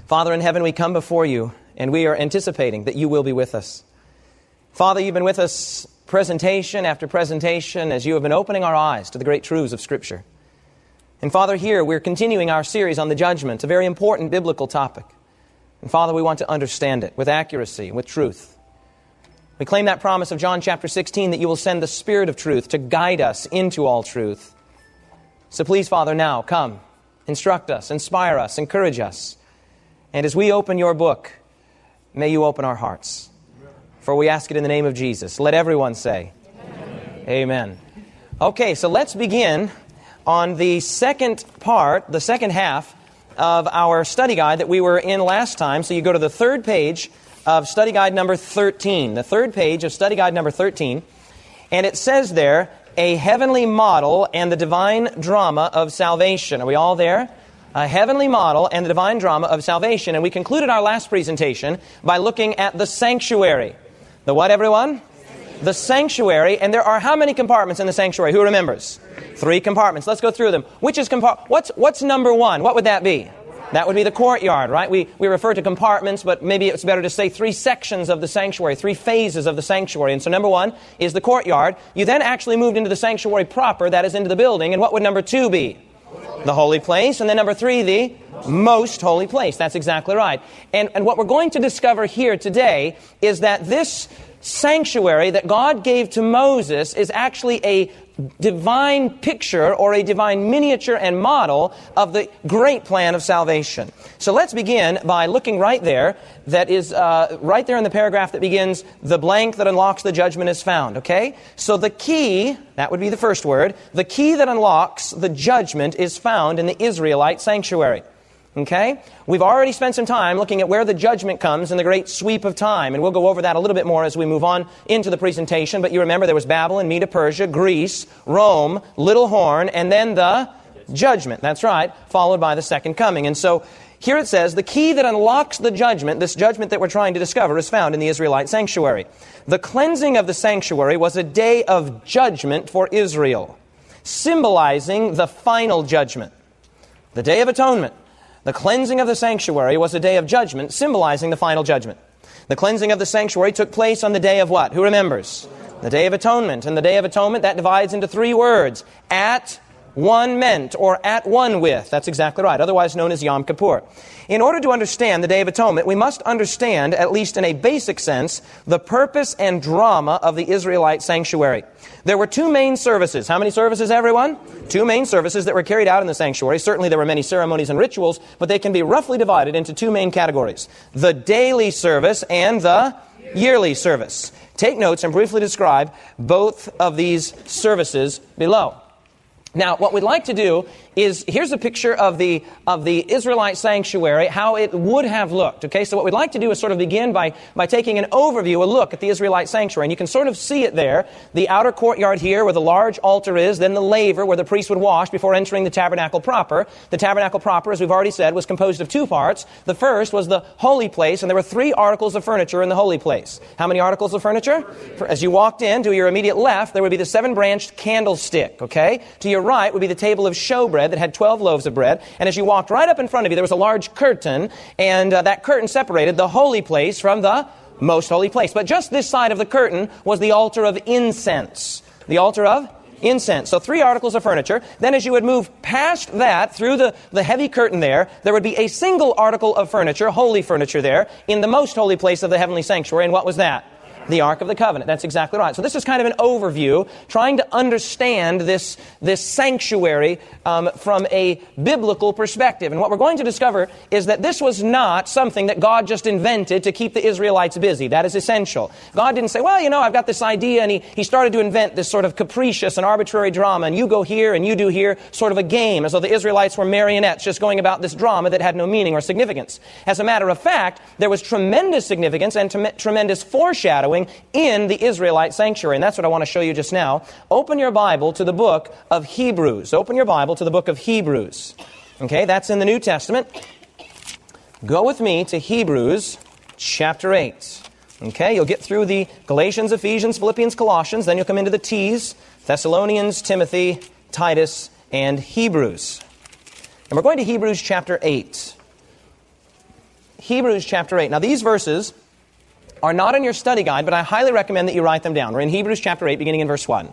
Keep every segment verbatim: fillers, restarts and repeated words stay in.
Father in heaven, we come before you, and we are anticipating that you will be with us. Father, you've been with us presentation after presentation as you have been opening our eyes to the great truths of Scripture. And Father, here we're continuing our series on the judgment, a very important biblical topic. And Father, we want to understand it with accuracy, with truth. We claim that promise of John chapter sixteen that you will send the Spirit of truth to guide us into all truth. So please, Father, now come, instruct us, inspire us, encourage us. And as we open your book, may you open our hearts. For we ask it in the name of Jesus. Let everyone say, Amen. Amen. Okay, so let's begin on the second part, the second half of our study guide that we were in last time. So you go to the third page of study guide number thirteen. The third page of study guide number thirteen. And it says there, a heavenly model and the divine drama of salvation. Are we all there? A heavenly model and the divine drama of salvation. And we concluded our last presentation by looking at the sanctuary. The what, everyone? The sanctuary. And there are how many compartments in the sanctuary? Who remembers? Three compartments. Let's go through them. Which is compart- What's what's number one? What would that be? That would be the courtyard, right? We we refer to compartments, but maybe it's better to say three sections of the sanctuary, three phases of the sanctuary. And so number one is the courtyard. You then actually moved into the sanctuary proper, that is into the building. And what would number two be? The holy place. And then number three, the most holy place. That's exactly right. And, and what we're going to discover here today is that this sanctuary that God gave to Moses is actually a divine picture or a divine miniature and model of the great plan of salvation. So let's begin by looking right there. That is uh, right there in the paragraph that begins, the blank that unlocks the judgment is found. Okay? So the key, that would be the first word, the key that unlocks the judgment is found in the Israelite sanctuary. Okay? We've already spent some time looking at where the judgment comes in the great sweep of time, and we'll go over that a little bit more as we move on into the presentation. But you remember there was Babylon, Medo-Persia, Greece, Rome, Little Horn, and then the judgment. That's right, followed by the second coming. And so here it says, the key that unlocks the judgment, this judgment that we're trying to discover, is found in the Israelite sanctuary. The cleansing of the sanctuary was a day of judgment for Israel, symbolizing the final judgment, the Day of Atonement. The cleansing of the sanctuary was a day of judgment, symbolizing the final judgment. The cleansing of the sanctuary took place on the day of what? Who remembers? The Day of Atonement. And the Day of Atonement, that divides into three words. At one meant, or at one with. That's exactly right, otherwise known as Yom Kippur. In order to understand the Day of Atonement, we must understand, at least in a basic sense, the purpose and drama of the Israelite sanctuary. There were two main services. How many services, everyone? Two main services that were carried out in the sanctuary. Certainly there were many ceremonies and rituals, but they can be roughly divided into two main categories. The daily service and the yearly service. Take notes and briefly describe both of these services below. Now, what we'd like to do is, here's a picture of the of the Israelite sanctuary, how it would have looked. Okay, so what we'd like to do is sort of begin by, by taking an overview, a look at the Israelite sanctuary. And you can sort of see it there, the outer courtyard here where the large altar is, then the laver where the priest would wash before entering the tabernacle proper. The tabernacle proper, as we've already said, was composed of two parts. The first was the holy place, and there were three articles of furniture in the holy place. How many articles of furniture? As you walked in, to your immediate left, there would be the seven-branched candlestick, okay? To your right would be the table of showbread that had twelve loaves of bread. And as you walked right up in front of you, there was a large curtain, and uh, that curtain separated the holy place from the most holy place. But just this side of the curtain was the altar of incense. The altar of incense. So three articles of furniture. Then as you would move past that, through the, the heavy curtain there, there would be a single article of furniture, holy furniture there, in the most holy place of the heavenly sanctuary. And what was that? The Ark of the Covenant. That's exactly right. So this is kind of an overview, trying to understand this, this sanctuary um, from a biblical perspective. And what we're going to discover is that this was not something that God just invented to keep the Israelites busy. That is essential. God didn't say, well, you know, I've got this idea, and he, he started to invent this sort of capricious and arbitrary drama, and you go here and you do here, sort of a game, as though the Israelites were marionettes just going about this drama that had no meaning or significance. As a matter of fact, there was tremendous significance and t- tremendous foreshadowing in the Israelite sanctuary. And that's what I want to show you just now. Open your Bible to the book of Hebrews. Open your Bible to the book of Hebrews. Okay, that's in the New Testament. Go with me to Hebrews chapter eight. Okay, you'll get through the Galatians, Ephesians, Philippians, Colossians. Then you'll come into the T's, Thessalonians, Timothy, Titus, and Hebrews. And we're going to Hebrews chapter eight. Hebrews chapter eight. Now, these verses are not in your study guide, but I highly recommend that you write them down. We're in Hebrews chapter eight, beginning in verse one.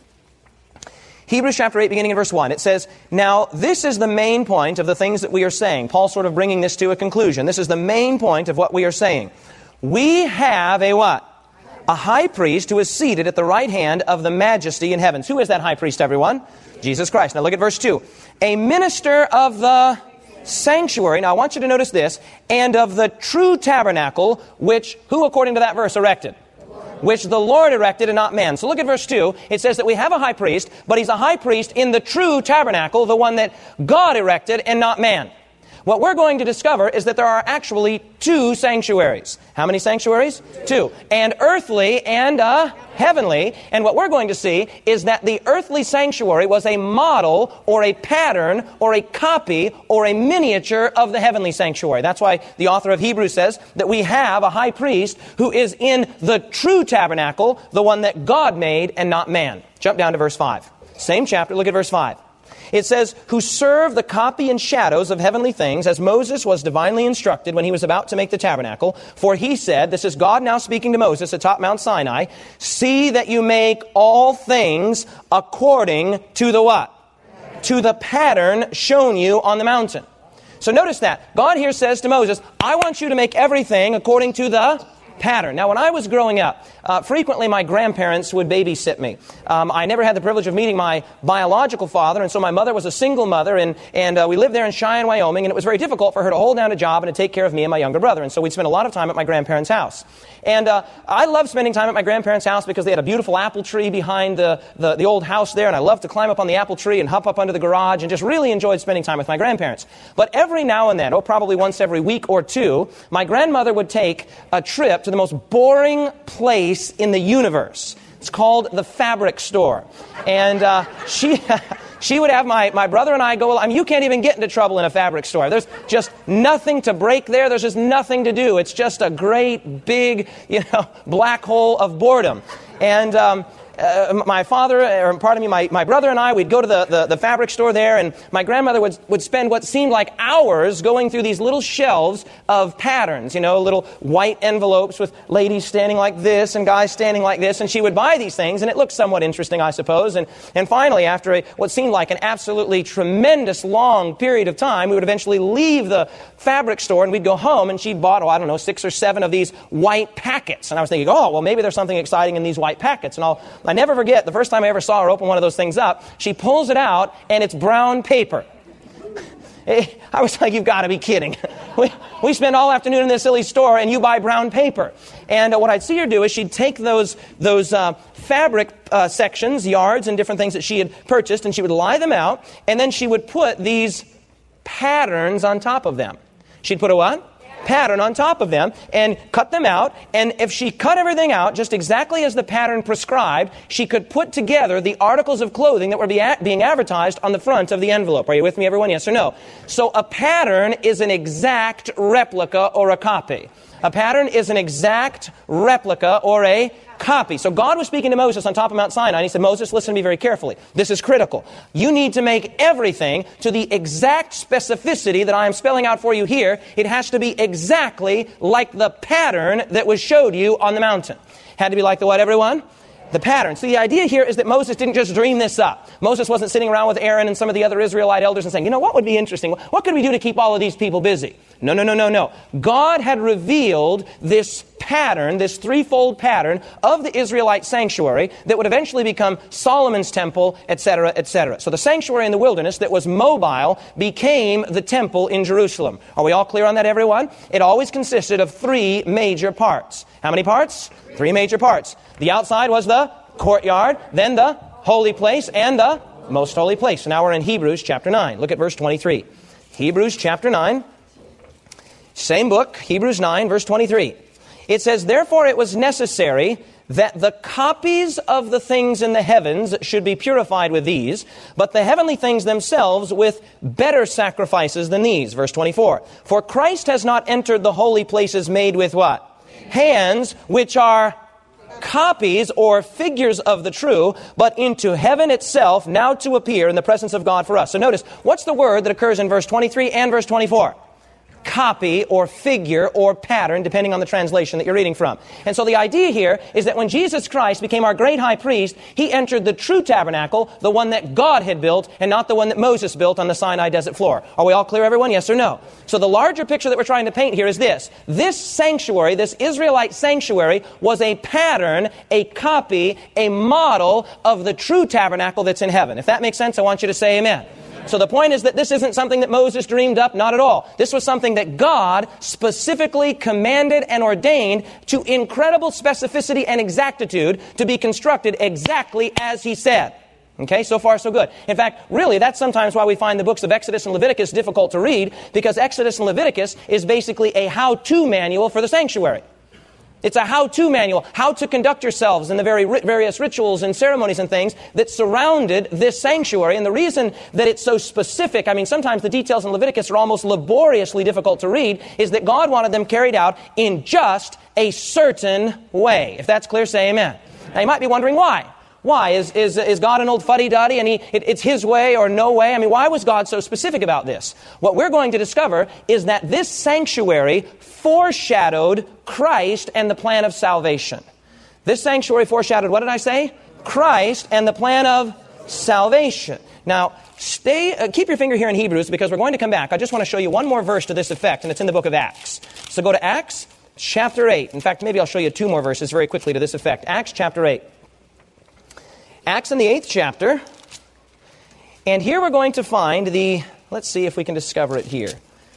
Hebrews chapter eight, beginning in verse one. It says, now, this is the main point of the things that we are saying. Paul's sort of bringing this to a conclusion. This is the main point of what we are saying. We have a what? A high priest who is seated at the right hand of the majesty in heavens. Who is that high priest, everyone? Jesus Christ. Now look at verse two. A minister of the sanctuary. Now I want you to notice this. And of the true tabernacle, which, who according to that verse erected? Which the Lord erected and not man. So look at verse two. It says that we have a high priest, but he's a high priest in the true tabernacle, the one that God erected and not man. What we're going to discover is that there are actually two sanctuaries. How many sanctuaries? Two. And earthly and uh, heavenly. And what we're going to see is that the earthly sanctuary was a model or a pattern or a copy or a miniature of the heavenly sanctuary. That's why the author of Hebrews says that we have a high priest who is in the true tabernacle, the one that God made and not man. Jump down to verse five. Same chapter, look at verse five. It says, who serve the copy and shadows of heavenly things, as Moses was divinely instructed when he was about to make the tabernacle. For he said, this is God now speaking to Moses atop Mount Sinai, see that you make all things according to the what? To the pattern shown you on the mountain. So notice that. God here says to Moses, I want you to make everything according to the pattern. Now, when I was growing up, uh, frequently my grandparents would babysit me. Um, I never had the privilege of meeting my biological father, and so my mother was a single mother, and, and uh, we lived there in Cheyenne, Wyoming, and it was very difficult for her to hold down a job and to take care of me and my younger brother, and so we'd spend a lot of time at my grandparents' house. And uh, I loved spending time at my grandparents' house because they had a beautiful apple tree behind the, the, the old house there, and I loved to climb up on the apple tree and hop up under the garage and just really enjoyed spending time with my grandparents. But every now and then, oh, probably once every week or two, my grandmother would take a trip to the most boring place in the universe. It's called the fabric store. And uh, she... She would have my, my brother and I go, I mean, you can't even get into trouble in a fabric store. There's just nothing to break there. There's just nothing to do. It's just a great, big, you know, black hole of boredom. And um, uh, my father, or pardon me, my, my brother and I, we'd go to the, the, the fabric store there, and my grandmother would, would spend what seemed like hours going through these little shelves of patterns, you know, little white envelopes with ladies standing like this and guys standing like this, and she would buy these things, and it looked somewhat interesting, I suppose. And, and finally, after a, what seemed like an absolutely tremendous long period of time, we would eventually leave the fabric store, and we'd go home, and she'd bought, oh, I don't know, six or seven of these white packets. And I was thinking, oh, well, maybe there's something exciting in these white packets. And I'll, I never forget, the first time I ever saw her open one of those things up, she pulls it out, and it's brown paper. I was like, you've got to be kidding. We, we spend all afternoon in this silly store, and you buy brown paper. And uh, what I'd see her do is she'd take those those uh, fabric uh, sections, yards, and different things that she had purchased, and she would lie them out, and then she would put these patterns on top of them. She'd put a what? Pattern on top of them and cut them out. And if she cut everything out just exactly as the pattern prescribed, she could put together the articles of clothing that were be a- being advertised on the front of the envelope. Are you with me, everyone? Yes or no? So a pattern is an exact replica or a copy. A pattern is an exact replica or a copy. So God was speaking to Moses on top of Mount Sinai, and he said, Moses, listen to me very carefully. This is critical. You need to make everything to the exact specificity that I am spelling out for you here. It has to be exactly like the pattern that was showed you on the mountain. Had to be like the what, everyone? The pattern. So the idea here is that Moses didn't just dream this up. Moses wasn't sitting around with Aaron and some of the other Israelite elders and saying, you know, what would be interesting? What could we do to keep all of these people busy? No, no, no, no, no. God had revealed this pattern, this threefold pattern of the Israelite sanctuary that would eventually become Solomon's temple, et cetera, et cetera. So the sanctuary in the wilderness that was mobile became the temple in Jerusalem. Are we all clear on that, everyone? It always consisted of three major parts. How many parts? Three major parts. The outside was the courtyard, then the holy place, and the most holy place. So now we're in Hebrews chapter nine. Look at verse twenty-three. Hebrews chapter nine. Same book, Hebrews nine, verse twenty-three. It says, therefore it was necessary that the copies of the things in the heavens should be purified with these, but the heavenly things themselves with better sacrifices than these. Verse twenty-four. For Christ has not entered the holy places made with what? Hands, which are copies or figures of the true, but into heaven itself, now to appear in the presence of God for us. So notice, what's the word that occurs in verse twenty-three and verse twenty-four? copy or figure or pattern, depending on the translation that you're reading from. And so the idea here is that when Jesus Christ became our great high priest, he entered the true tabernacle, the one that God had built, and not the one that Moses built on the Sinai desert floor. Are we all clear, everyone? Yes or no? So the larger picture that we're trying to paint here is this. This sanctuary, this Israelite sanctuary, was a pattern, a copy, a model of the true tabernacle that's in heaven. If that makes sense, I want you to say amen. So the point is that this isn't something that Moses dreamed up, not at all. This was something that God specifically commanded and ordained to incredible specificity and exactitude to be constructed exactly as he said. Okay, so far so good. In fact, really, that's sometimes why we find the books of Exodus and Leviticus difficult to read, because Exodus and Leviticus is basically a how-to manual for the sanctuary. It's a how-to manual, how to conduct yourselves in the very ri- various rituals and ceremonies and things that surrounded this sanctuary. And the reason that it's so specific, I mean, sometimes the details in Leviticus are almost laboriously difficult to read, is that God wanted them carried out in just a certain way. If that's clear, say amen. Now, you might be wondering why. Why? Is, is, is God an old fuddy-duddy and he, it, it's his way or no way? I mean, why was God so specific about this? What we're going to discover is that this sanctuary foreshadowed Christ and the plan of salvation. This sanctuary foreshadowed, what did I say? Christ and the plan of salvation. Now, stay, uh, keep your finger here in Hebrews, because we're going to come back. I just want to show you one more verse to this effect, and it's in the book of Acts. So go to Acts chapter eight. In fact, maybe I'll show you two more verses very quickly to this effect. Acts chapter eight. Acts in the eighth chapter, and here we're going to find the, let's see if we can discover it here.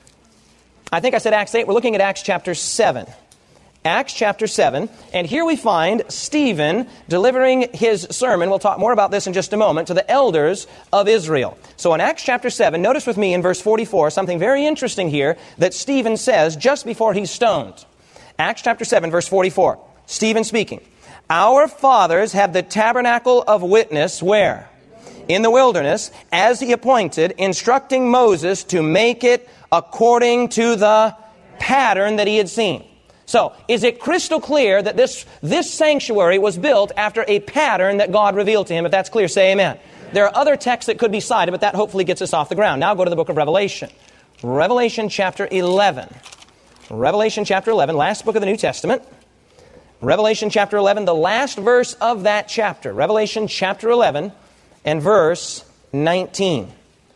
I think I said Acts eight, we're looking at Acts chapter seven. Acts chapter seven, and here we find Stephen delivering his sermon, we'll talk more about this in just a moment, to the elders of Israel. So in Acts chapter seven, notice with me in verse forty-four, something very interesting here that Stephen says just before he's stoned. Acts chapter seven, verse forty-four, Stephen speaking. Our fathers had the tabernacle of witness where? In the wilderness, as he appointed, instructing Moses to make it according to the pattern that he had seen. So, is it crystal clear that this, this sanctuary was built after a pattern that God revealed to him? If that's clear, say amen. There are other texts that could be cited, but that hopefully gets us off the ground. Now go to the book of Revelation. Revelation chapter eleven. Revelation chapter eleven, last book of the New Testament. Revelation chapter eleven, the last verse of that chapter. Revelation chapter eleven and verse nineteen.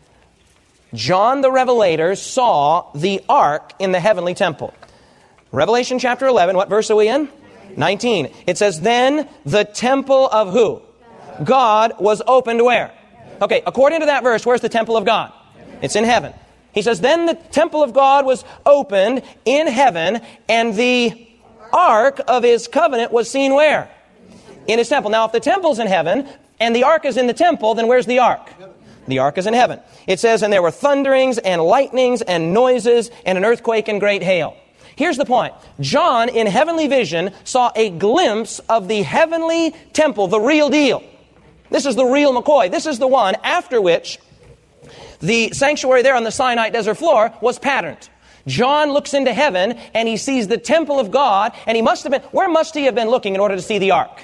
John the Revelator saw the ark in the heavenly temple. Revelation chapter eleven, what verse are we in? nineteen. It says, then the temple of who? God was opened where? Okay, according to that verse, where's the temple of God? It's in heaven. He says, then the temple of God was opened in heaven, and the ark of his covenant was seen where? In his temple. Now, if the temple's in heaven and the ark is in the temple, then where's the ark? The ark is in heaven. It says, and there were thunderings and lightnings and noises and an earthquake and great hail. Here's the point. John, in heavenly vision, saw a glimpse of the heavenly temple, the real deal. This is the real McCoy. This is the one after which the sanctuary there on the Sinai desert floor was patterned. John looks into heaven and he sees the temple of God, and he must have been, where must he have been looking in order to see the ark?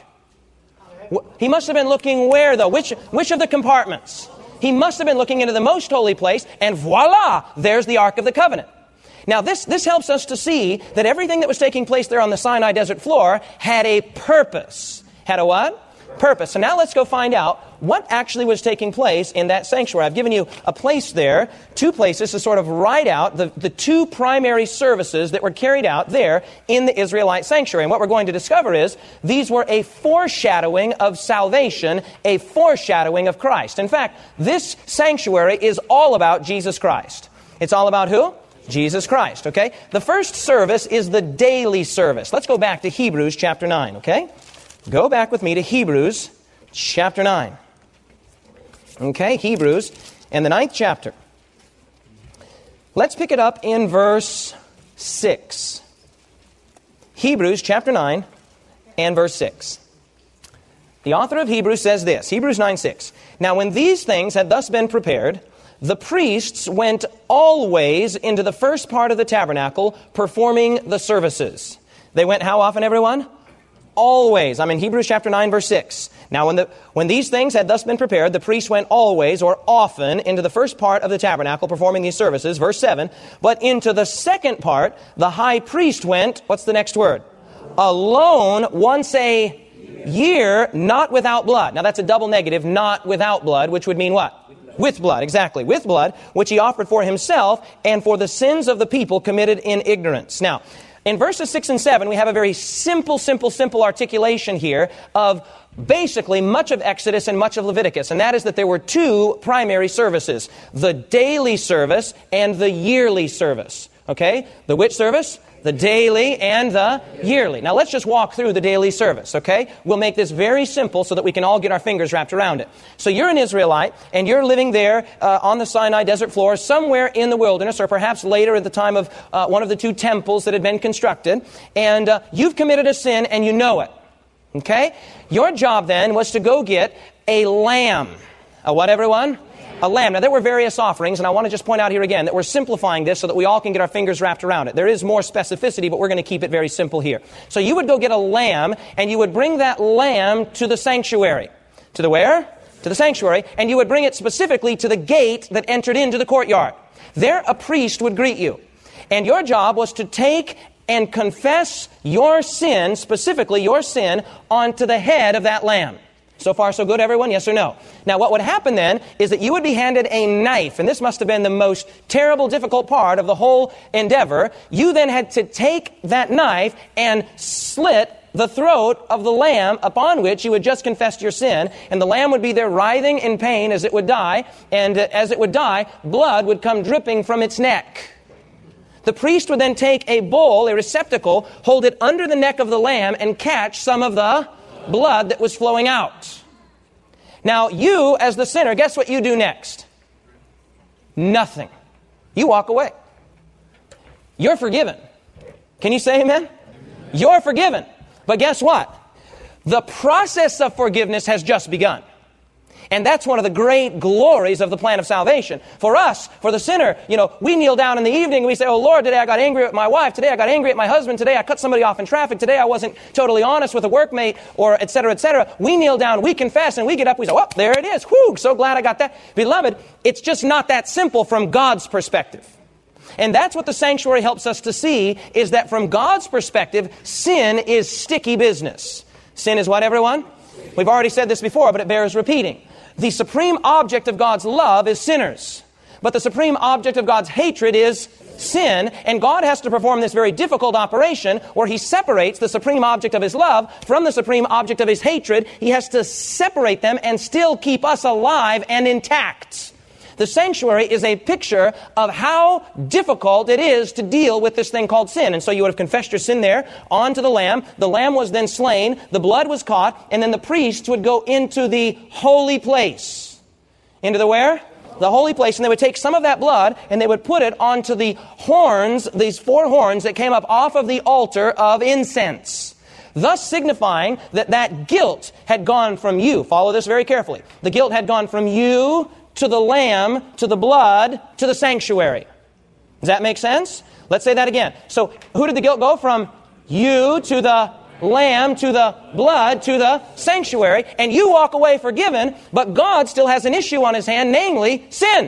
He must have been looking where though? Which, which of the compartments? He must have been looking into the most holy place, and voila, there's the Ark of the Covenant. Now this, this helps us to see that everything that was taking place there on the Sinai desert floor had a purpose. Had a what? Purpose. So now let's go find out what actually was taking place in that sanctuary. I've given you a place there, two places to sort of write out the, the two primary services that were carried out there in the Israelite sanctuary. And what we're going to discover is these were a foreshadowing of salvation, a foreshadowing of Christ. In fact, this sanctuary is all about Jesus Christ. It's all about who? Jesus Christ, okay? The first service is the daily service. Let's go back to Hebrews chapter nine, okay? Go back with me to Hebrews chapter nine. Okay, Hebrews in the ninth chapter. Let's pick it up in verse six. Hebrews chapter nine and verse six. The author of Hebrews says this, Hebrews nine six. Now when these things had thus been prepared, the priests went always into the first part of the tabernacle, performing the services. They went how often, everyone? always. I'm in Hebrews chapter nine, verse six. Now, when the when these things had thus been prepared, the priest went always or often into the first part of the tabernacle, performing these services. Verse seven. But into the second part, the high priest went, what's the next word? Alone, once a year, not without blood. Now, that's a double negative, not without blood, which would mean what? With blood, exactly. With blood, which he offered for himself and for the sins of the people committed in ignorance. Now, in verses six and seven, we have a very simple, simple, simple articulation here of basically much of Exodus and much of Leviticus. And that is that there were two primary services, the daily service and the yearly service. Okay? The which service? The daily and the yearly. Now let's just walk through the daily service, okay? We'll make this very simple so that we can all get our fingers wrapped around it. So you're an Israelite, and you're living there uh, on the Sinai desert floor, somewhere in the wilderness, or perhaps later at the time of uh, one of the two temples that had been constructed, and uh, you've committed a sin and you know it, okay? Your job then was to go get a lamb. A what, everyone? A lamb. Now, there were various offerings, and I want to just point out here again that we're simplifying this so that we all can get our fingers wrapped around it. There is more specificity, but we're going to keep it very simple here. So you would go get a lamb, and you would bring that lamb to the sanctuary. To the where? To the sanctuary. And you would bring it specifically to the gate that entered into the courtyard. There, a priest would greet you. And your job was to take and confess your sin, specifically your sin, onto the head of that lamb. So far, so good, everyone? Yes or no? Now, what would happen then is that you would be handed a knife, and this must have been the most terrible, difficult part of the whole endeavor. You then had to take that knife and slit the throat of the lamb upon which you had just confessed your sin, and the lamb would be there writhing in pain as it would die, and uh, as it would die, blood would come dripping from its neck. The priest would then take a bowl, a receptacle, hold it under the neck of the lamb, and catch some of the blood that was flowing out. Now, you, as the sinner, guess what you do next? Nothing. You walk away. You're forgiven. Can you say amen? Amen? You're forgiven. But guess what? The process of forgiveness has just begun. And that's one of the great glories of the plan of salvation. For us, for the sinner, you know, we kneel down in the evening and we say, oh Lord, today I got angry with my wife. Today I got angry at my husband. Today I cut somebody off in traffic. Today I wasn't totally honest with a workmate, or et cetera, et cetera. We kneel down, we confess, and we get up, we say, oh, there it is. Whew, so glad I got that. Beloved, it's just not that simple from God's perspective. And that's what the sanctuary helps us to see, is that from God's perspective, sin is sticky business. Sin is what, everyone? We've already said this before, but it bears repeating. The supreme object of God's love is sinners. But the supreme object of God's hatred is sin. And God has to perform this very difficult operation where He separates the supreme object of His love from the supreme object of His hatred. He has to separate them and still keep us alive and intact. The sanctuary is a picture of how difficult it is to deal with this thing called sin. And so you would have confessed your sin there onto the lamb. The lamb was then slain. The blood was caught. And then the priest would go into the holy place. Into the where? The holy place. And they would take some of that blood and they would put it onto the horns, these four horns that came up off of the altar of incense. Thus signifying that that guilt had gone from you. Follow this very carefully. The guilt had gone from you to the lamb, to the blood, to the sanctuary. Does that make sense? Let's say that again. So who did the guilt go from? You to the lamb, to the blood, to the sanctuary. And you walk away forgiven, but God still has an issue on His hand, namely sin.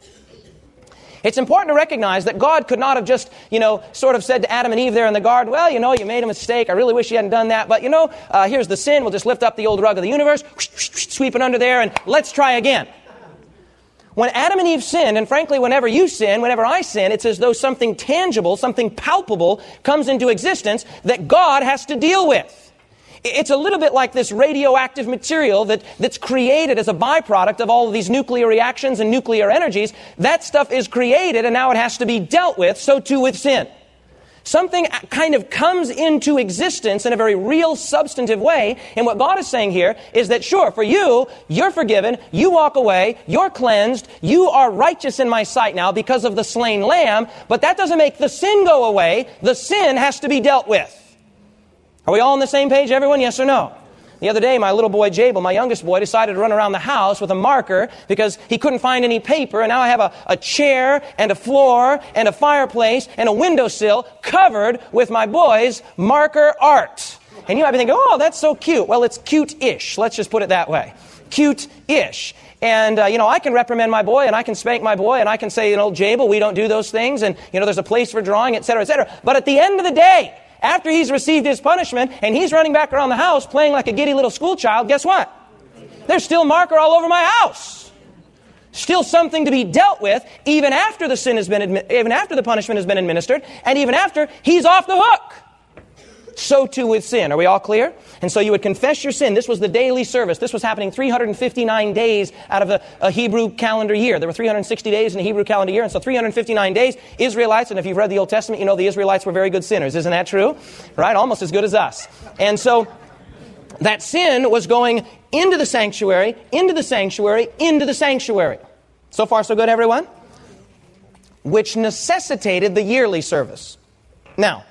It's important to recognize that God could not have just, you know, sort of said to Adam and Eve there in the garden, well, you know, you made a mistake. I really wish you hadn't done that. But, you know, uh, here's the sin. We'll just lift up the old rug of the universe, sweep it under there, and let's try again. When Adam and Eve sinned, and frankly, whenever you sin, whenever I sin, it's as though something tangible, something palpable comes into existence that God has to deal with. It's a little bit like this radioactive material that, that's created as a byproduct of all of these nuclear reactions and nuclear energies. That stuff is created, and now it has to be dealt with, so too with sin. Something kind of comes into existence in a very real, substantive way. And what God is saying here is that, sure, for you, you're forgiven, you walk away, you're cleansed, you are righteous in my sight now because of the slain lamb, but that doesn't make the sin go away. The sin has to be dealt with. Are we all on the same page, everyone? Yes or no? The other day, my little boy, Jabel, my youngest boy, decided to run around the house with a marker because he couldn't find any paper. And now I have a, a chair and a floor and a fireplace and a windowsill covered with my boy's marker art. And you might be thinking, oh, that's so cute. Well, it's cute-ish. Let's just put it that way. Cute-ish. And, uh, you know, I can reprimand my boy, and I can spank my boy, and I can say, you know, Jabel, we don't do those things, and, you know, there's a place for drawing, et cetera, et cetera. But at the end of the day, after he's received his punishment, and he's running back around the house playing like a giddy little school child, guess what? There's still marker all over my house. Still something to be dealt with, even after the sin has been, admi- even after the punishment has been administered, and even after he's off the hook. So too with sin. Are we all clear? And so you would confess your sin. This was the daily service. This was happening three hundred fifty-nine days out of a, a Hebrew calendar year. There were three hundred sixty days in a Hebrew calendar year. And so three hundred fifty-nine days, Israelites, and if you've read the Old Testament, you know the Israelites were very good sinners. Isn't that true? Right? Almost as good as us. And so that sin was going into the sanctuary, into the sanctuary, into the sanctuary. So far, so good, everyone? Which necessitated the yearly service. Now,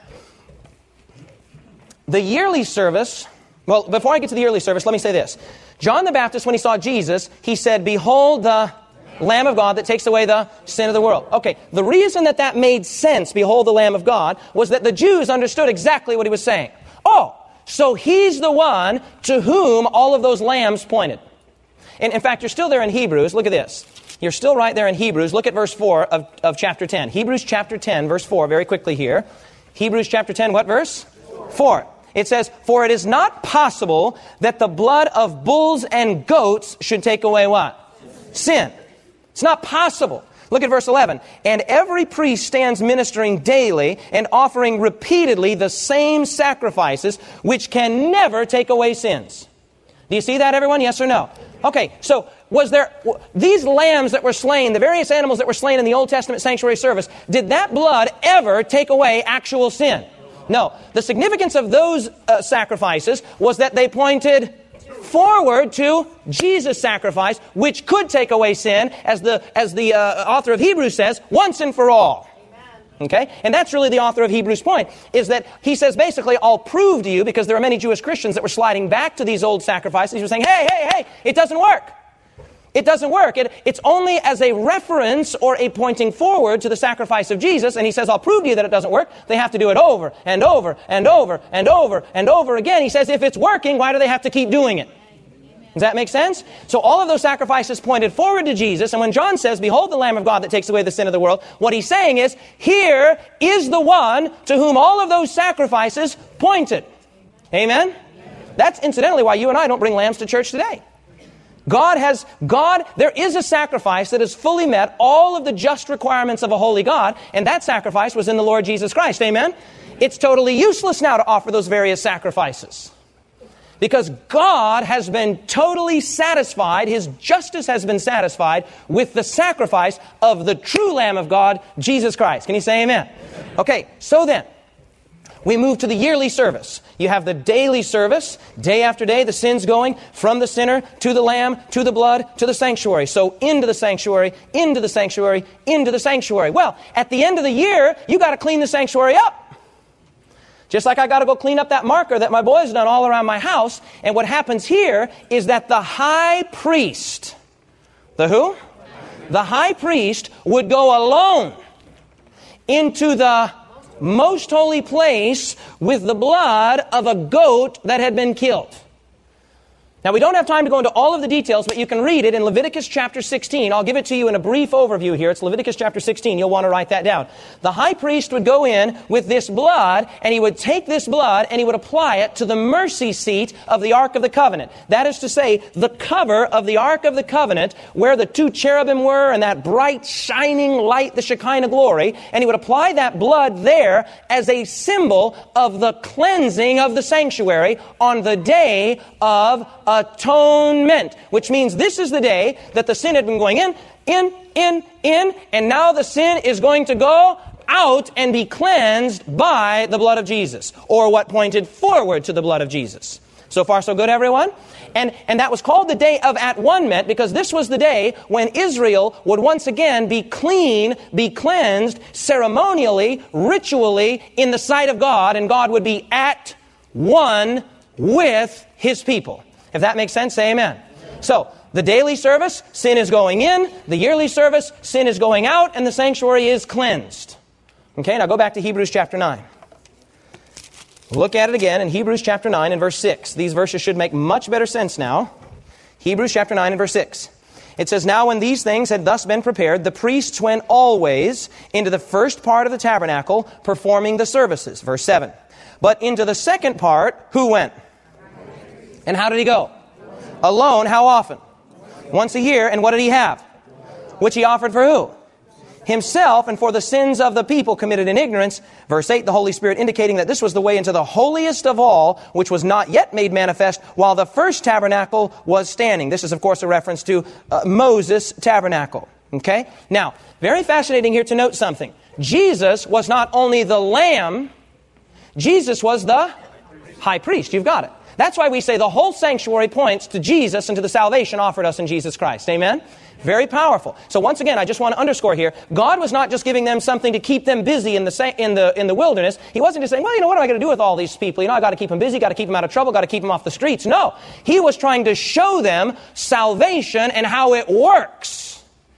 the yearly service, well, before I get to the yearly service, let me say this. John the Baptist, when he saw Jesus, he said, behold the Lamb of God that takes away the sin of the world. Okay, the reason that that made sense, behold the Lamb of God, was that the Jews understood exactly what he was saying. Oh, so he's the one to whom all of those lambs pointed. And in fact, you're still there in Hebrews. Look at this. You're still right there in Hebrews. Look at verse four of, of chapter ten. Hebrews chapter ten, verse four, very quickly here. Hebrews chapter ten, what verse? four. It says, for it is not possible that the blood of bulls and goats should take away what? Sin. It's not possible. Look at verse eleven. And every priest stands ministering daily and offering repeatedly the same sacrifices, which can never take away sins. Do you see that, everyone? Yes or no? Okay, so was there, these lambs that were slain, the various animals that were slain in the Old Testament sanctuary service, did that blood ever take away actual sin? No. The significance of those uh, sacrifices was that they pointed forward to Jesus' sacrifice, which could take away sin, as the as the uh, author of Hebrews says, once and for all. Okay? And that's really the author of Hebrews' point, is that he says basically, I'll prove to you, because there are many Jewish Christians that were sliding back to these old sacrifices. He was saying, hey, hey, hey, it doesn't work. It doesn't work. It, it's only as a reference or a pointing forward to the sacrifice of Jesus. And he says, I'll prove to you that it doesn't work. They have to do it over and over and over and over and over again. He says, if it's working, why do they have to keep doing it? Does that make sense? So all of those sacrifices pointed forward to Jesus. And when John says, behold the Lamb of God that takes away the sin of the world, what he's saying is, here is the one to whom all of those sacrifices pointed. Amen? Amen. That's incidentally why you and I don't bring lambs to church today. God has, God, there is a sacrifice that has fully met all of the just requirements of a holy God, and that sacrifice was in the Lord Jesus Christ. Amen? It's totally useless now to offer those various sacrifices. Because God has been totally satisfied, His justice has been satisfied with the sacrifice of the true Lamb of God, Jesus Christ. Can you say amen? Okay, so then, we move to the yearly service. You have the daily service, day after day, the sin's going from the sinner to the lamb, to the blood, to the sanctuary. So into the sanctuary, into the sanctuary, into the sanctuary. Well, at the end of the year, you got to clean the sanctuary up. Just like I got to go clean up that marker that my boy's done all around my house. And what happens here is that the high priest, the who? The high priest would go alone into the most holy place with the blood of a goat that had been killed. Now, we don't have time to go into all of the details, but you can read it in Leviticus chapter sixteen. I'll give it to you in a brief overview here. It's Leviticus chapter sixteen. You'll want to write that down. The high priest would go in with this blood, and he would take this blood, and he would apply it to the mercy seat of the Ark of the Covenant. That is to say, the cover of the Ark of the Covenant, where the two cherubim were, and that bright, shining light, the Shekinah glory, and he would apply that blood there as a symbol of the cleansing of the sanctuary on the day of atonement, which means this is the day that the sin had been going in, in, in, in, and now the sin is going to go out and be cleansed by the blood of Jesus, or what pointed forward to the blood of Jesus. So far, so good, everyone? And, and that was called the Day of At-One-Ment because this was the day when Israel would once again be clean, be cleansed, ceremonially, ritually, in the sight of God, and God would be at one with His people. If that makes sense, say amen. So, the daily service, sin is going in. The yearly service, sin is going out. And the sanctuary is cleansed. Okay, now go back to Hebrews chapter nine. Look at it again in Hebrews chapter nine and verse six. These verses should make much better sense now. Hebrews chapter nine and verse six. It says, "Now when these things had thus been prepared, the priests went always into the first part of the tabernacle, performing the services." Verse seven. "But into the second part," who went? And how did he go? Alone. How often? Once a year. And what did he have? Which he offered for who? Himself, and for the sins of the people committed in ignorance. Verse eight, the Holy Spirit indicating that this was the way into the holiest of all, which was not yet made manifest while the first tabernacle was standing. This is, of course, a reference to uh, Moses' tabernacle. Okay? Now, very fascinating here to note something. Jesus was not only the Lamb, Jesus was the high priest. You've got it. That's why we say the whole sanctuary points to Jesus and to the salvation offered us in Jesus Christ. Amen? Very powerful. So once again, I just want to underscore here, God was not just giving them something to keep them busy in the sa- in the in the wilderness. He wasn't just saying, well, you know, what am I going to do with all these people? You know, I got to keep them busy, got to keep them out of trouble, got to keep them off the streets. No. He was trying to show them salvation and how it works.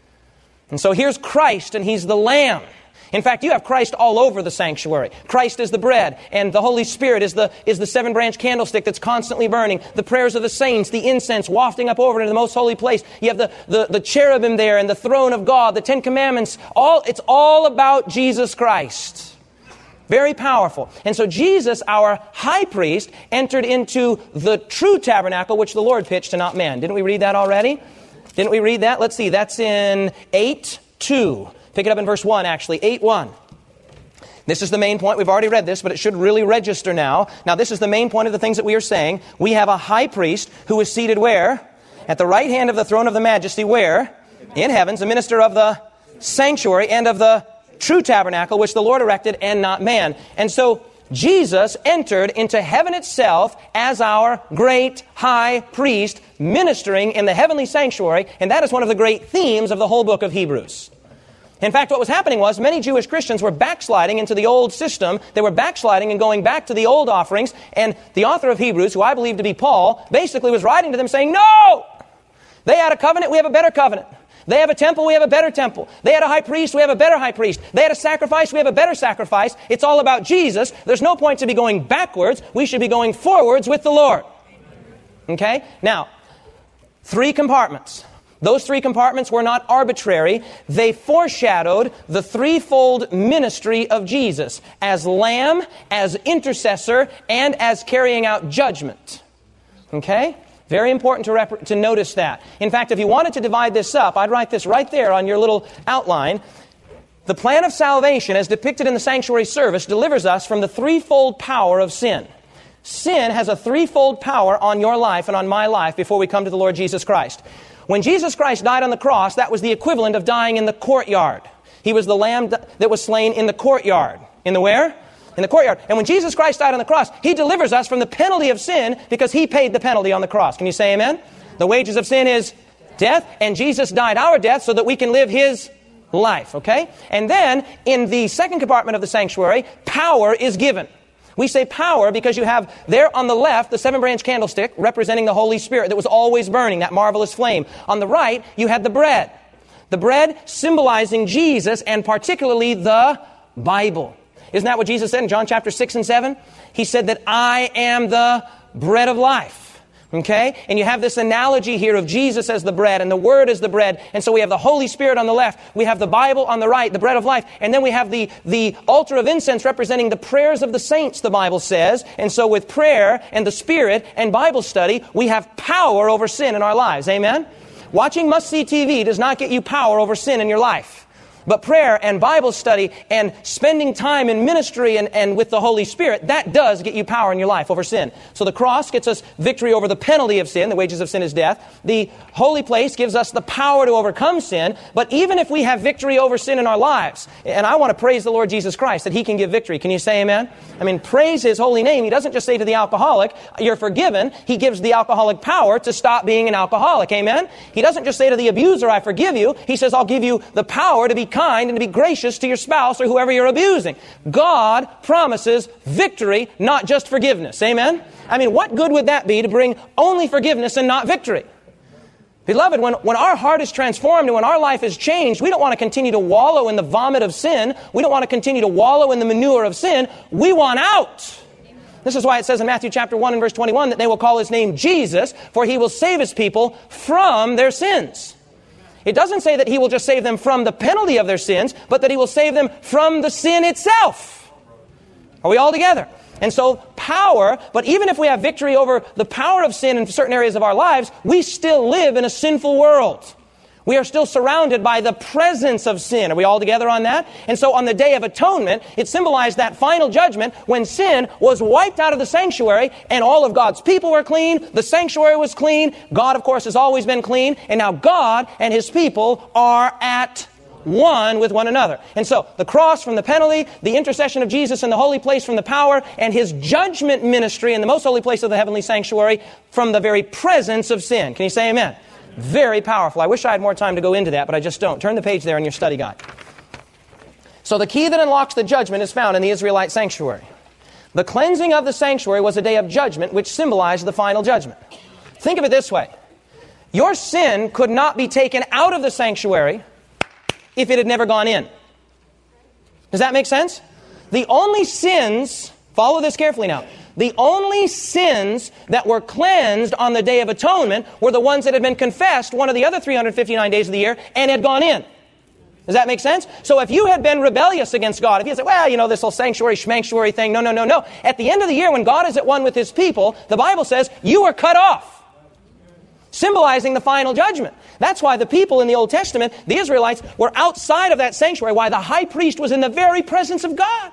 And so here's Christ, and He's the Lamb. In fact, you have Christ all over the sanctuary. Christ is the bread, and the Holy Spirit is the is the seven-branch candlestick that's constantly burning. The prayers of the saints, the incense wafting up over into the most holy place. You have the, the, the cherubim there and the throne of God, the Ten Commandments. All it's all about Jesus Christ. Very powerful. And so Jesus, our high priest, entered into the true tabernacle, which the Lord pitched and not man. Didn't we read that already? Didn't we read that? Let's see. That's in eight two. Pick it up in verse one, actually, eight one. This is the main point. We've already read this, but it should really register now. Now, this is the main point of the things that we are saying. We have a high priest who is seated where? At the right hand of the throne of the majesty, where? In heavens, a minister of the sanctuary and of the true tabernacle, which the Lord erected and not man. And so, Jesus entered into heaven itself as our great high priest, ministering in the heavenly sanctuary, and that is one of the great themes of the whole book of Hebrews. In fact, what was happening was many Jewish Christians were backsliding into the old system. They were backsliding and going back to the old offerings. And the author of Hebrews, who I believe to be Paul, basically was writing to them saying, no! They had a covenant, we have a better covenant. They have a temple, we have a better temple. They had a high priest, we have a better high priest. They had a sacrifice, we have a better sacrifice. It's all about Jesus. There's no point to be going backwards. We should be going forwards with the Lord. Okay? Now, three compartments. Those three compartments were not arbitrary. They foreshadowed the threefold ministry of Jesus as Lamb, as intercessor, and as carrying out judgment. Okay? Very important to, rep- to notice that. In fact, if you wanted to divide this up, I'd write this right there on your little outline. The plan of salvation, as depicted in the sanctuary service, delivers us from the threefold power of sin. Sin has a threefold power on your life and on my life before we come to the Lord Jesus Christ. When Jesus Christ died on the cross, that was the equivalent of dying in the courtyard. He was the lamb that was slain in the courtyard. In the where? In the courtyard. And when Jesus Christ died on the cross, He delivers us from the penalty of sin because He paid the penalty on the cross. Can you say amen? The wages of sin is death, and Jesus died our death so that we can live His life, okay? And then, in the second compartment of the sanctuary, power is given. We say power because you have there on the left the seven-branch candlestick representing the Holy Spirit that was always burning, that marvelous flame. On the right, you had the bread. The bread symbolizing Jesus and particularly the Bible. Isn't that what Jesus said in John chapter six and seven? He said that I am the bread of life. Okay? And you have this analogy here of Jesus as the bread and the Word as the bread. And so we have the Holy Spirit on the left. We have the Bible on the right, the bread of life. And then we have the, the altar of incense representing the prayers of the saints, the Bible says. And so with prayer and the Spirit and Bible study, we have power over sin in our lives. Amen? Watching must-see T V does not get you power over sin in your life. But prayer and Bible study and spending time in ministry and, and with the Holy Spirit, that does get you power in your life over sin. So the cross gets us victory over the penalty of sin. The wages of sin is death. The holy place gives us the power to overcome sin. But even if we have victory over sin in our lives, and I want to praise the Lord Jesus Christ that He can give victory. Can you say amen? I mean, praise His holy name. He doesn't just say to the alcoholic, you're forgiven. He gives the alcoholic power to stop being an alcoholic. Amen? He doesn't just say to the abuser, I forgive you. He says, I'll give you the power to be kind and to be gracious to your spouse or whoever you're abusing. God promises victory, not just forgiveness. Amen? I mean, what good would that be to bring only forgiveness and not victory? Beloved, when, when our heart is transformed and when our life is changed, we don't want to continue to wallow in the vomit of sin. We don't want to continue to wallow in the manure of sin. We want out. This is why it says in Matthew chapter one and verse twenty-one that they will call his name Jesus, for he will save his people from their sins. It doesn't say that he will just save them from the penalty of their sins, but that he will save them from the sin itself. Are we all together? And so power, but even if we have victory over the power of sin in certain areas of our lives, we still live in a sinful world. We are still surrounded by the presence of sin. Are we all together on that? And so on the Day of Atonement, it symbolized that final judgment when sin was wiped out of the sanctuary and all of God's people were clean. The sanctuary was clean. God, of course, has always been clean. And now God and his people are at one with one another. And so the cross from the penalty, the intercession of Jesus in the holy place from the power, and his judgment ministry in the most holy place of the heavenly sanctuary from the very presence of sin. Can you say amen? Very powerful. I wish I had more time to go into that, but I just don't. Turn the page there in your study guide. So the key that unlocks the judgment is found in the Israelite sanctuary. The cleansing of the sanctuary was a day of judgment, which symbolized the final judgment. Think of it this way. Your sin could not be taken out of the sanctuary if it had never gone in. Does that make sense? The only sins, follow this carefully now, the only sins that were cleansed on the Day of Atonement were the ones that had been confessed one of the other three hundred fifty-nine days of the year and had gone in. Does that make sense? So if you had been rebellious against God, if you said, well, you know, this whole sanctuary, schmanctuary thing, no, no, no, no. At the end of the year when God is at one with his people, the Bible says you are cut off, symbolizing the final judgment. That's why the people in the Old Testament, the Israelites, were outside of that sanctuary, why the high priest was in the very presence of God.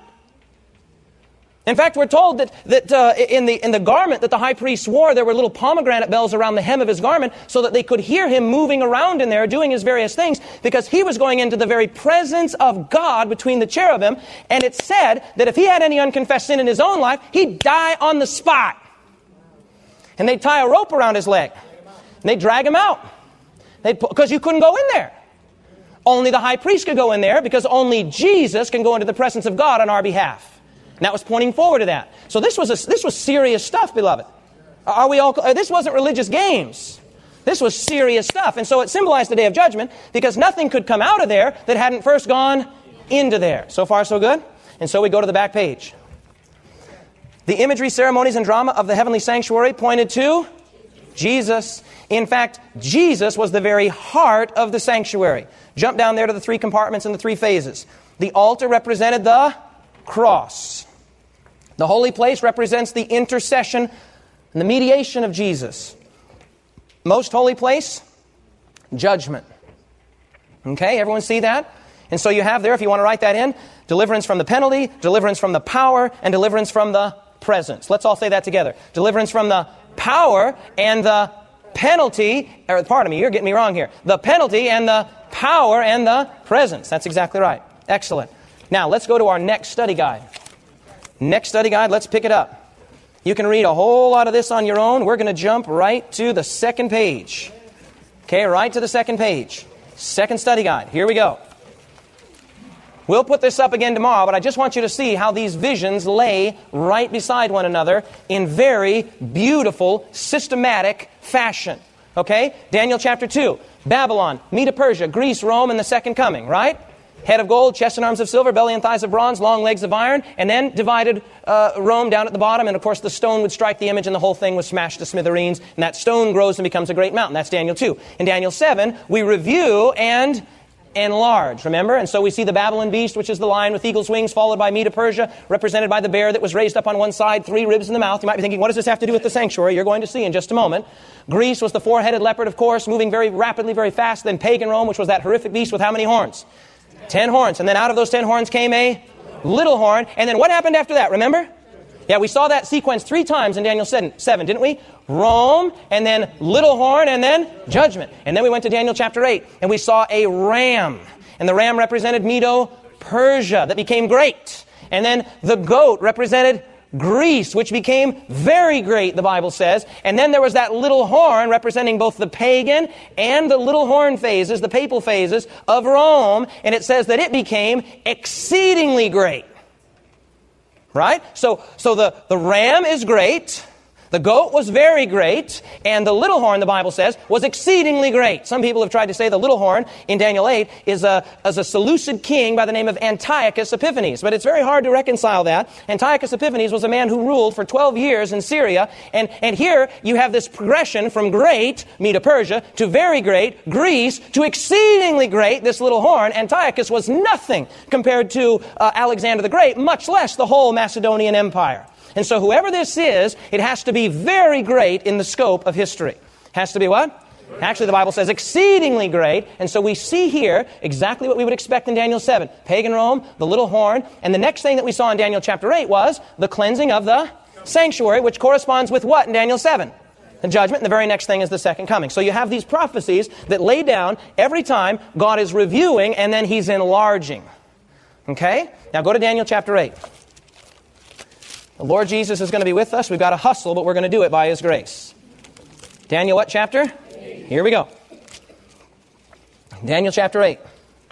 In fact, we're told that, that uh, in, the, in the garment that the high priest wore, there were little pomegranate bells around the hem of his garment so that they could hear him moving around in there doing his various things, because he was going into the very presence of God between the cherubim. And it said that if he had any unconfessed sin in his own life, he'd die on the spot. And they'd tie a rope around his leg. And they'd drag him out. Because you couldn't go in there. Only the high priest could go in there, because only Jesus can go into the presence of God on our behalf. And that was pointing forward to that. So this was a, this was serious stuff, beloved. Are we all? This wasn't religious games. This was serious stuff. And so it symbolized the Day of Judgment, because nothing could come out of there that hadn't first gone into there. So far, so good? And so we go to the back page. The imagery, ceremonies, and drama of the heavenly sanctuary pointed to Jesus. In fact, Jesus was the very heart of the sanctuary. Jump down there to the three compartments and the three phases. The altar represented the cross. The holy place represents the intercession and the mediation of Jesus. Most holy place, judgment. Okay, everyone see that? And so you have there, if you want to write that in, deliverance from the penalty, deliverance from the power, and deliverance from the presence. Let's all say that together. Deliverance from the power and the penalty, or pardon me, you're getting me wrong here. The penalty and the power and the presence. That's exactly right. Excellent. Now, let's go to our next study guide. Next study guide, let's pick it up. You can read a whole lot of this on your own. We're going to jump right to the second page. Okay, right to the second page. Second study guide. Here we go. We'll put this up again tomorrow, but I just want you to see how these visions lay right beside one another in very beautiful, systematic fashion. Okay? Daniel chapter two. Babylon, Medo-Persia, Greece, Rome, and the second coming, right? Head of gold, chest and arms of silver, belly and thighs of bronze, long legs of iron, and then divided uh, Rome down at the bottom, and of course the stone would strike the image and the whole thing was smashed to smithereens, and that stone grows and becomes a great mountain. That's Daniel two. In Daniel seven, we review and enlarge, remember? And so we see the Babylon beast, which is the lion with eagle's wings, followed by Medo-Persia, represented by the bear that was raised up on one side, three ribs in the mouth. You might be thinking, what does this have to do with the sanctuary? You're going to see in just a moment. Greece was the four-headed leopard, of course, moving very rapidly, very fast. Then pagan Rome, which was that horrific beast with how many horns? Ten horns. And then out of those ten horns came a little horn. And then what happened after that? Remember? Yeah, we saw that sequence three times in Daniel seven, didn't we? Rome, and then little horn, and then judgment. And then we went to Daniel chapter eight, and we saw a ram. And the ram represented Medo-Persia that became great. And then the goat represented Greece, which became very great, the Bible says. And then there was that little horn representing both the pagan and the little horn phases, the papal phases of Rome. And it says that it became exceedingly great. Right? So, so the, the ram is great. The goat was very great, and the little horn, the Bible says, was exceedingly great. Some people have tried to say the little horn in Daniel eight is a, is a Seleucid king by the name of Antiochus Epiphanes. But it's very hard to reconcile that. Antiochus Epiphanes was a man who ruled for twelve years in Syria. And, and here you have this progression from great, Medo-Persia, to very great, Greece, to exceedingly great, this little horn. Antiochus was nothing compared to uh, Alexander the Great, much less the whole Macedonian Empire. And so whoever this is, it has to be very great in the scope of history. Has to be what? Actually, the Bible says exceedingly great. And so we see here exactly what we would expect in Daniel seven. Pagan Rome, the little horn. And the next thing that we saw in Daniel chapter eight was the cleansing of the sanctuary, which corresponds with what in Daniel seven? The judgment. And the very next thing is the second coming. So you have these prophecies that lay down every time God is reviewing and then He's enlarging. Okay? Now go to Daniel chapter eight. The Lord Jesus is going to be with us. We've got to hustle, but we're going to do it by His grace. Daniel what chapter? Eight. Here we go. Daniel chapter eight.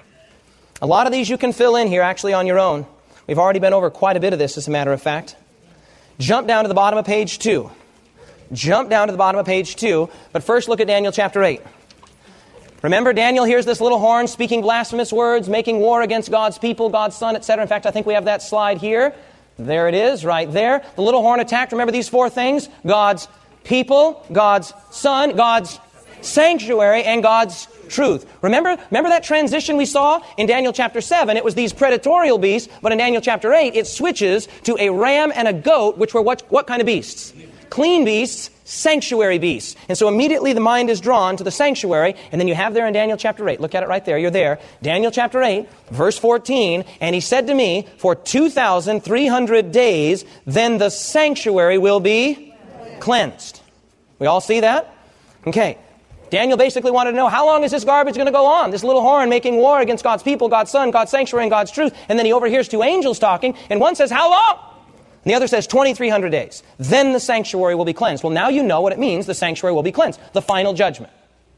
A lot of these you can fill in here actually on your own. We've already been over quite a bit of this, as a matter of fact. Jump down to the bottom of page two. Jump down to the bottom of page two. But first look at Daniel chapter eight. Remember, Daniel hears this little horn speaking blasphemous words, making war against God's people, God's Son, et cetera. In fact, I think we have that slide here. There it is, right there. The little horn attacked. Remember these four things? God's people, God's Son, God's sanctuary, and God's truth. Remember, remember that transition we saw in Daniel chapter seven? It was these predatorial beasts, but in Daniel chapter eight, it switches to a ram and a goat, which were what, what kind of beasts? Clean beasts, sanctuary beasts. And so immediately the mind is drawn to the sanctuary, and then you have there in Daniel chapter eight, look at it right there, you're there, Daniel chapter eight, verse fourteen, and he said to me, for two thousand three hundred days, then the sanctuary will be cleansed. We all see that? Okay. Daniel basically wanted to know, how long is this garbage going to go on? This little horn making war against God's people, God's Son, God's sanctuary, and God's truth. And then he overhears two angels talking, and one says, how long? And the other says twenty-three hundred days. Then the sanctuary will be cleansed. Well, now you know what it means. The sanctuary will be cleansed. The final judgment.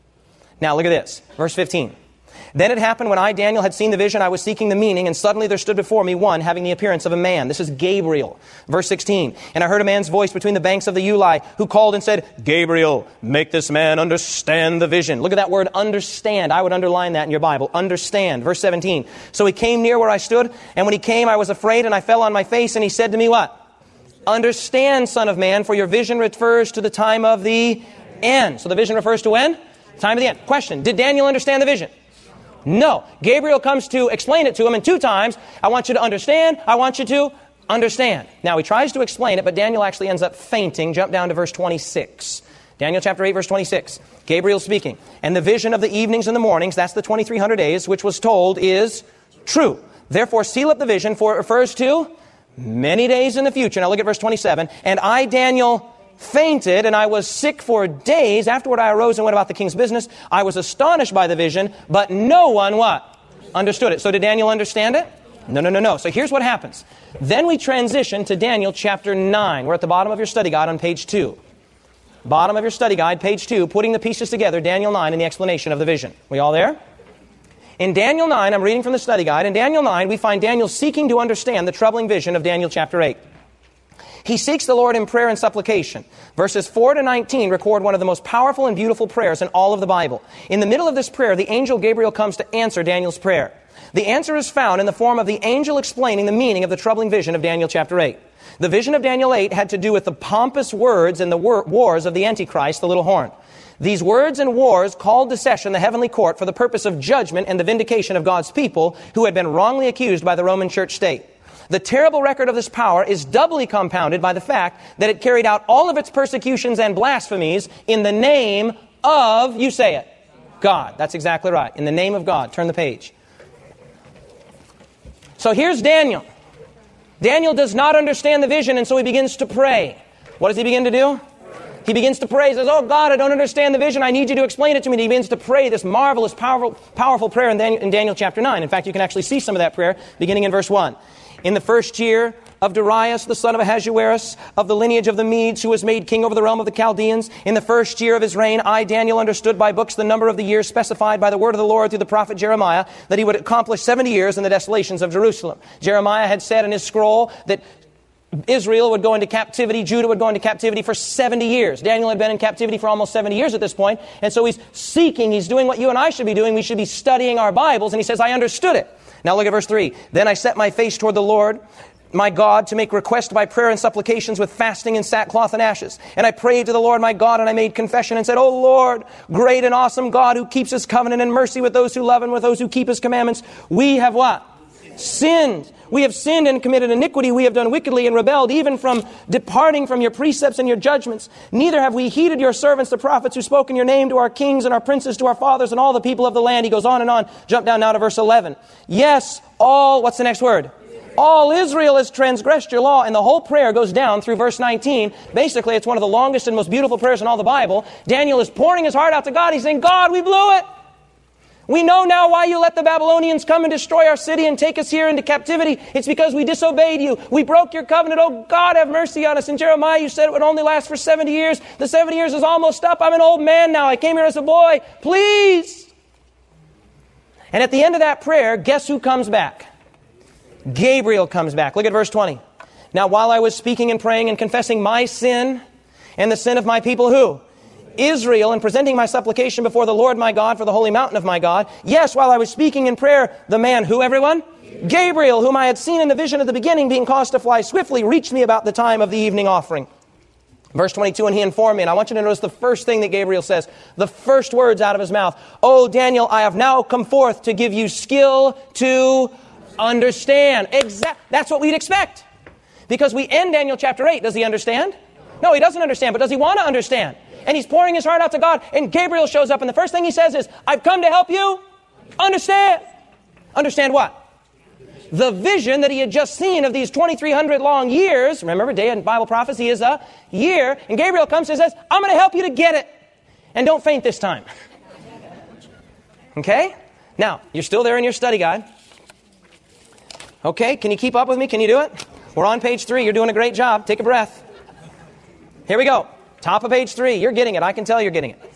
Now look at this. Verse fifteen. Then it happened when I, Daniel, had seen the vision, I was seeking the meaning, and suddenly there stood before me one having the appearance of a man. This is Gabriel. Verse sixteen. And I heard a man's voice between the banks of the Ulai, who called and said, Gabriel, make this man understand the vision. Look at that word, understand. I would underline that in your Bible. Understand. Verse seventeen. So he came near where I stood, and when he came, I was afraid, and I fell on my face, and he said to me, what? Understand, Son of Man, for your vision refers to the time of the end. So the vision refers to when? Time of the end. Question, did Daniel understand the vision? No. Gabriel comes to explain it to him, and two times, I want you to understand, I want you to understand. Now, he tries to explain it, but Daniel actually ends up fainting. Jump down to verse twenty-six. Daniel chapter eight, verse twenty-six. Gabriel speaking. And the vision of the evenings and the mornings, that's the twenty-three hundred days, which was told is true. Therefore, seal up the vision, for it refers to many days in the future. Now look at verse twenty-seven. And I, Daniel, fainted, and I was sick for days. Afterward I arose and went about the king's business. I was astonished by the vision, but no one, what? Understood it. So did Daniel understand it? No, no, no, no. So here's what happens. Then we transition to Daniel chapter nine. We're at the bottom of your study guide on page two. Bottom of your study guide, page two, putting the pieces together, Daniel nine, and the explanation of the vision. We all there? In Daniel nine, I'm reading from the study guide. In Daniel nine, we find Daniel seeking to understand the troubling vision of Daniel chapter eight. He seeks the Lord in prayer and supplication. Verses four to nineteen record one of the most powerful and beautiful prayers in all of the Bible. In the middle of this prayer, the angel Gabriel comes to answer Daniel's prayer. The answer is found in the form of the angel explaining the meaning of the troubling vision of Daniel chapter eight. The vision of Daniel eight had to do with the pompous words and the war- wars of the Antichrist, the little horn. These words and wars called to session the heavenly court for the purpose of judgment and the vindication of God's people who had been wrongly accused by the Roman church state. The terrible record of this power is doubly compounded by the fact that it carried out all of its persecutions and blasphemies in the name of, you say it, God. That's exactly right. In the name of God. Turn the page. So here's Daniel. Daniel does not understand the vision, and so he begins to pray. What does he begin to do? He begins to pray. He says, oh God, I don't understand the vision. I need you to explain it to me. And he begins to pray this marvelous, powerful, powerful prayer in Daniel, in Daniel chapter nine. In fact, you can actually see some of that prayer beginning in verse one. In the first year of Darius, the son of Ahasuerus, of the lineage of the Medes, who was made king over the realm of the Chaldeans, in the first year of his reign, I, Daniel, understood by books the number of the years specified by the word of the Lord through the prophet Jeremiah, that he would accomplish seventy years in the desolations of Jerusalem. Jeremiah had said in his scroll that Israel would go into captivity, Judah would go into captivity for seventy years. Daniel had been in captivity for almost seventy years at this point, and so he's seeking, he's doing what you and I should be doing. We should be studying our Bibles, and he says, I understood it. Now look at verse three. Then I set my face toward the Lord, my God, to make request by prayer and supplications with fasting and sackcloth and ashes. And I prayed to the Lord my God, and I made confession and said, O Lord, great and awesome God, who keeps his covenant and mercy with those who love and with those who keep his commandments, we have what? Sinned. We have sinned and committed iniquity. We have done wickedly and rebelled, even from departing from your precepts and your judgments. Neither have we heeded your servants, the prophets, who spoke in your name to our kings and our princes, to our fathers, and all the people of the land. He goes on and on. Jump down now to verse eleven. Yes, all, what's the next word? All Israel has transgressed your law. And the whole prayer goes down through verse nineteen. Basically, it's one of the longest and most beautiful prayers in all the Bible. Daniel is pouring his heart out to God. He's saying, God, we blew it. We know now why you let the Babylonians come and destroy our city and take us here into captivity. It's because we disobeyed you. We broke your covenant. Oh, God, have mercy on us. In Jeremiah, you said it would only last for seventy years. The seventy years is almost up. I'm an old man now. I came here as a boy. Please. And at the end of that prayer, guess who comes back? Gabriel comes back. Look at verse twenty. Now, while I was speaking and praying and confessing my sin and the sin of my people, who? Israel, and presenting my supplication before the Lord my God for the holy mountain of my God. Yes, while I was speaking in prayer, the man, who everyone? Gabriel, whom I had seen in the vision at the beginning, being caused to fly swiftly, reached me about the time of the evening offering. Verse twenty-two, and he informed me, and I want you to notice the first thing that Gabriel says, the first words out of his mouth. Oh, Daniel, I have now come forth to give you skill to understand. Exact. That's what we'd expect. Because we end Daniel chapter eight. Does he understand? No, he doesn't understand, but does he want to understand? And he's pouring his heart out to God, and Gabriel shows up, and the first thing he says is, I've come to help you understand. Understand what? The vision that he had just seen of these twenty-three hundred long years. Remember, day in Bible prophecy is a year. And Gabriel comes and says, I'm going to help you to get it. And don't faint this time. Okay? Now, you're still there in your study guide. Okay, can you keep up with me? Can you do it? We're on page three. You're doing a great job. Take a breath. Here we go. Top of page three. You're getting it. I can tell you're getting it.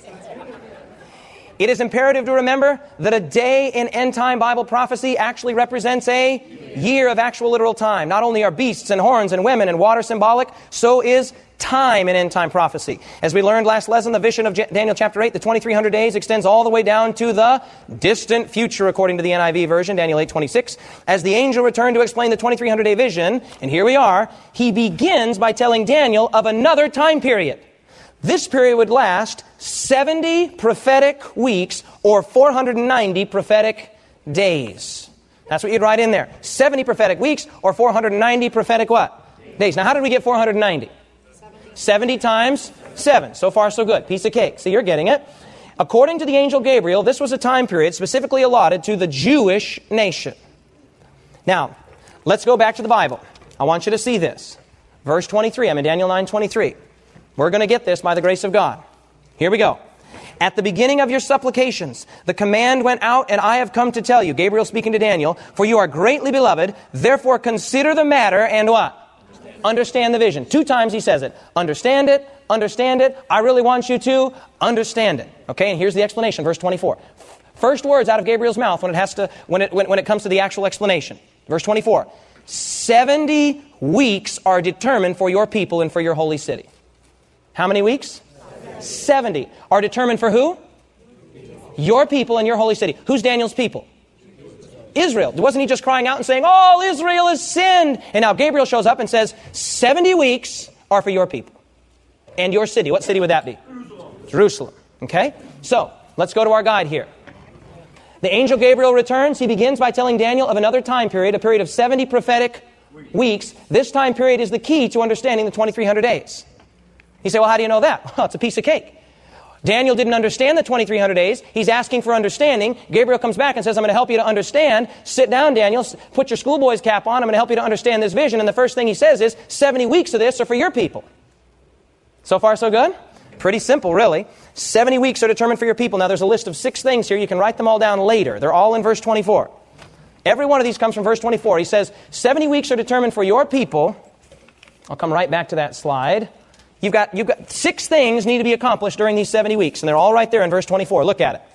It is imperative to remember that a day in end-time Bible prophecy actually represents a year of actual literal time. Not only are beasts and horns and women and water symbolic, so is time in end-time prophecy. As we learned last lesson, the vision of Daniel chapter eight, the twenty-three hundred days extends all the way down to the distant future, according to the N I V version, Daniel eight twenty-six. As the angel returned to explain the twenty-three hundred day vision, and here we are, he begins by telling Daniel of another time period. This period would last seventy prophetic weeks or four hundred ninety prophetic days. That's what you'd write in there. seventy prophetic weeks or four hundred ninety prophetic what? Days. Now, how did we get four hundred ninety? seventy times seven. So far, so good. Piece of cake. See, you're getting it. According to the angel Gabriel, this was a time period specifically allotted to the Jewish nation. Now, let's go back to the Bible. I want you to see this. Verse twenty-three. I'm in Daniel nine twenty-three. We're going to get this by the grace of God. Here we go. At the beginning of your supplications, the command went out, and I have come to tell you, Gabriel speaking to Daniel, for you are greatly beloved, therefore consider the matter and what? Understand, understand the vision. Two times he says it. Understand it, understand it. I really want you to understand it. Okay, and here's the explanation, verse twenty-four. First words out of Gabriel's mouth when it has to, when it, when, when it comes to the actual explanation. Verse twenty-four. seventy weeks are determined for your people and for your holy city. How many weeks? seventy. Are determined for who? Your people and your holy city. Who's Daniel's people? Israel. Wasn't he just crying out and saying, all Israel has sinned? And now Gabriel shows up and says, seventy weeks are for your people and your city. What city would that be? Jerusalem. Jerusalem. Okay? So, let's go to our guide here. The angel Gabriel returns. He begins by telling Daniel of another time period, a period of seventy prophetic weeks. This time period is the key to understanding the twenty-three hundred days. You say, well, how do you know that? Well, it's a piece of cake. Daniel didn't understand the twenty-three hundred days. He's asking for understanding. Gabriel comes back and says, I'm going to help you to understand. Sit down, Daniel. Put your schoolboy's cap on. I'm going to help you to understand this vision. And the first thing he says is, seventy weeks of this are for your people. So far, so good? Pretty simple, really. seventy weeks are determined for your people. Now, there's a list of six things here. You can write them all down later. They're all in verse twenty-four. Every one of these comes from verse twenty-four. He says, seventy weeks are determined for your people. I'll come right back to that slide. You've got, you've got six things need to be accomplished during these seventy weeks, and they're all right there in verse twenty-four. Look at it.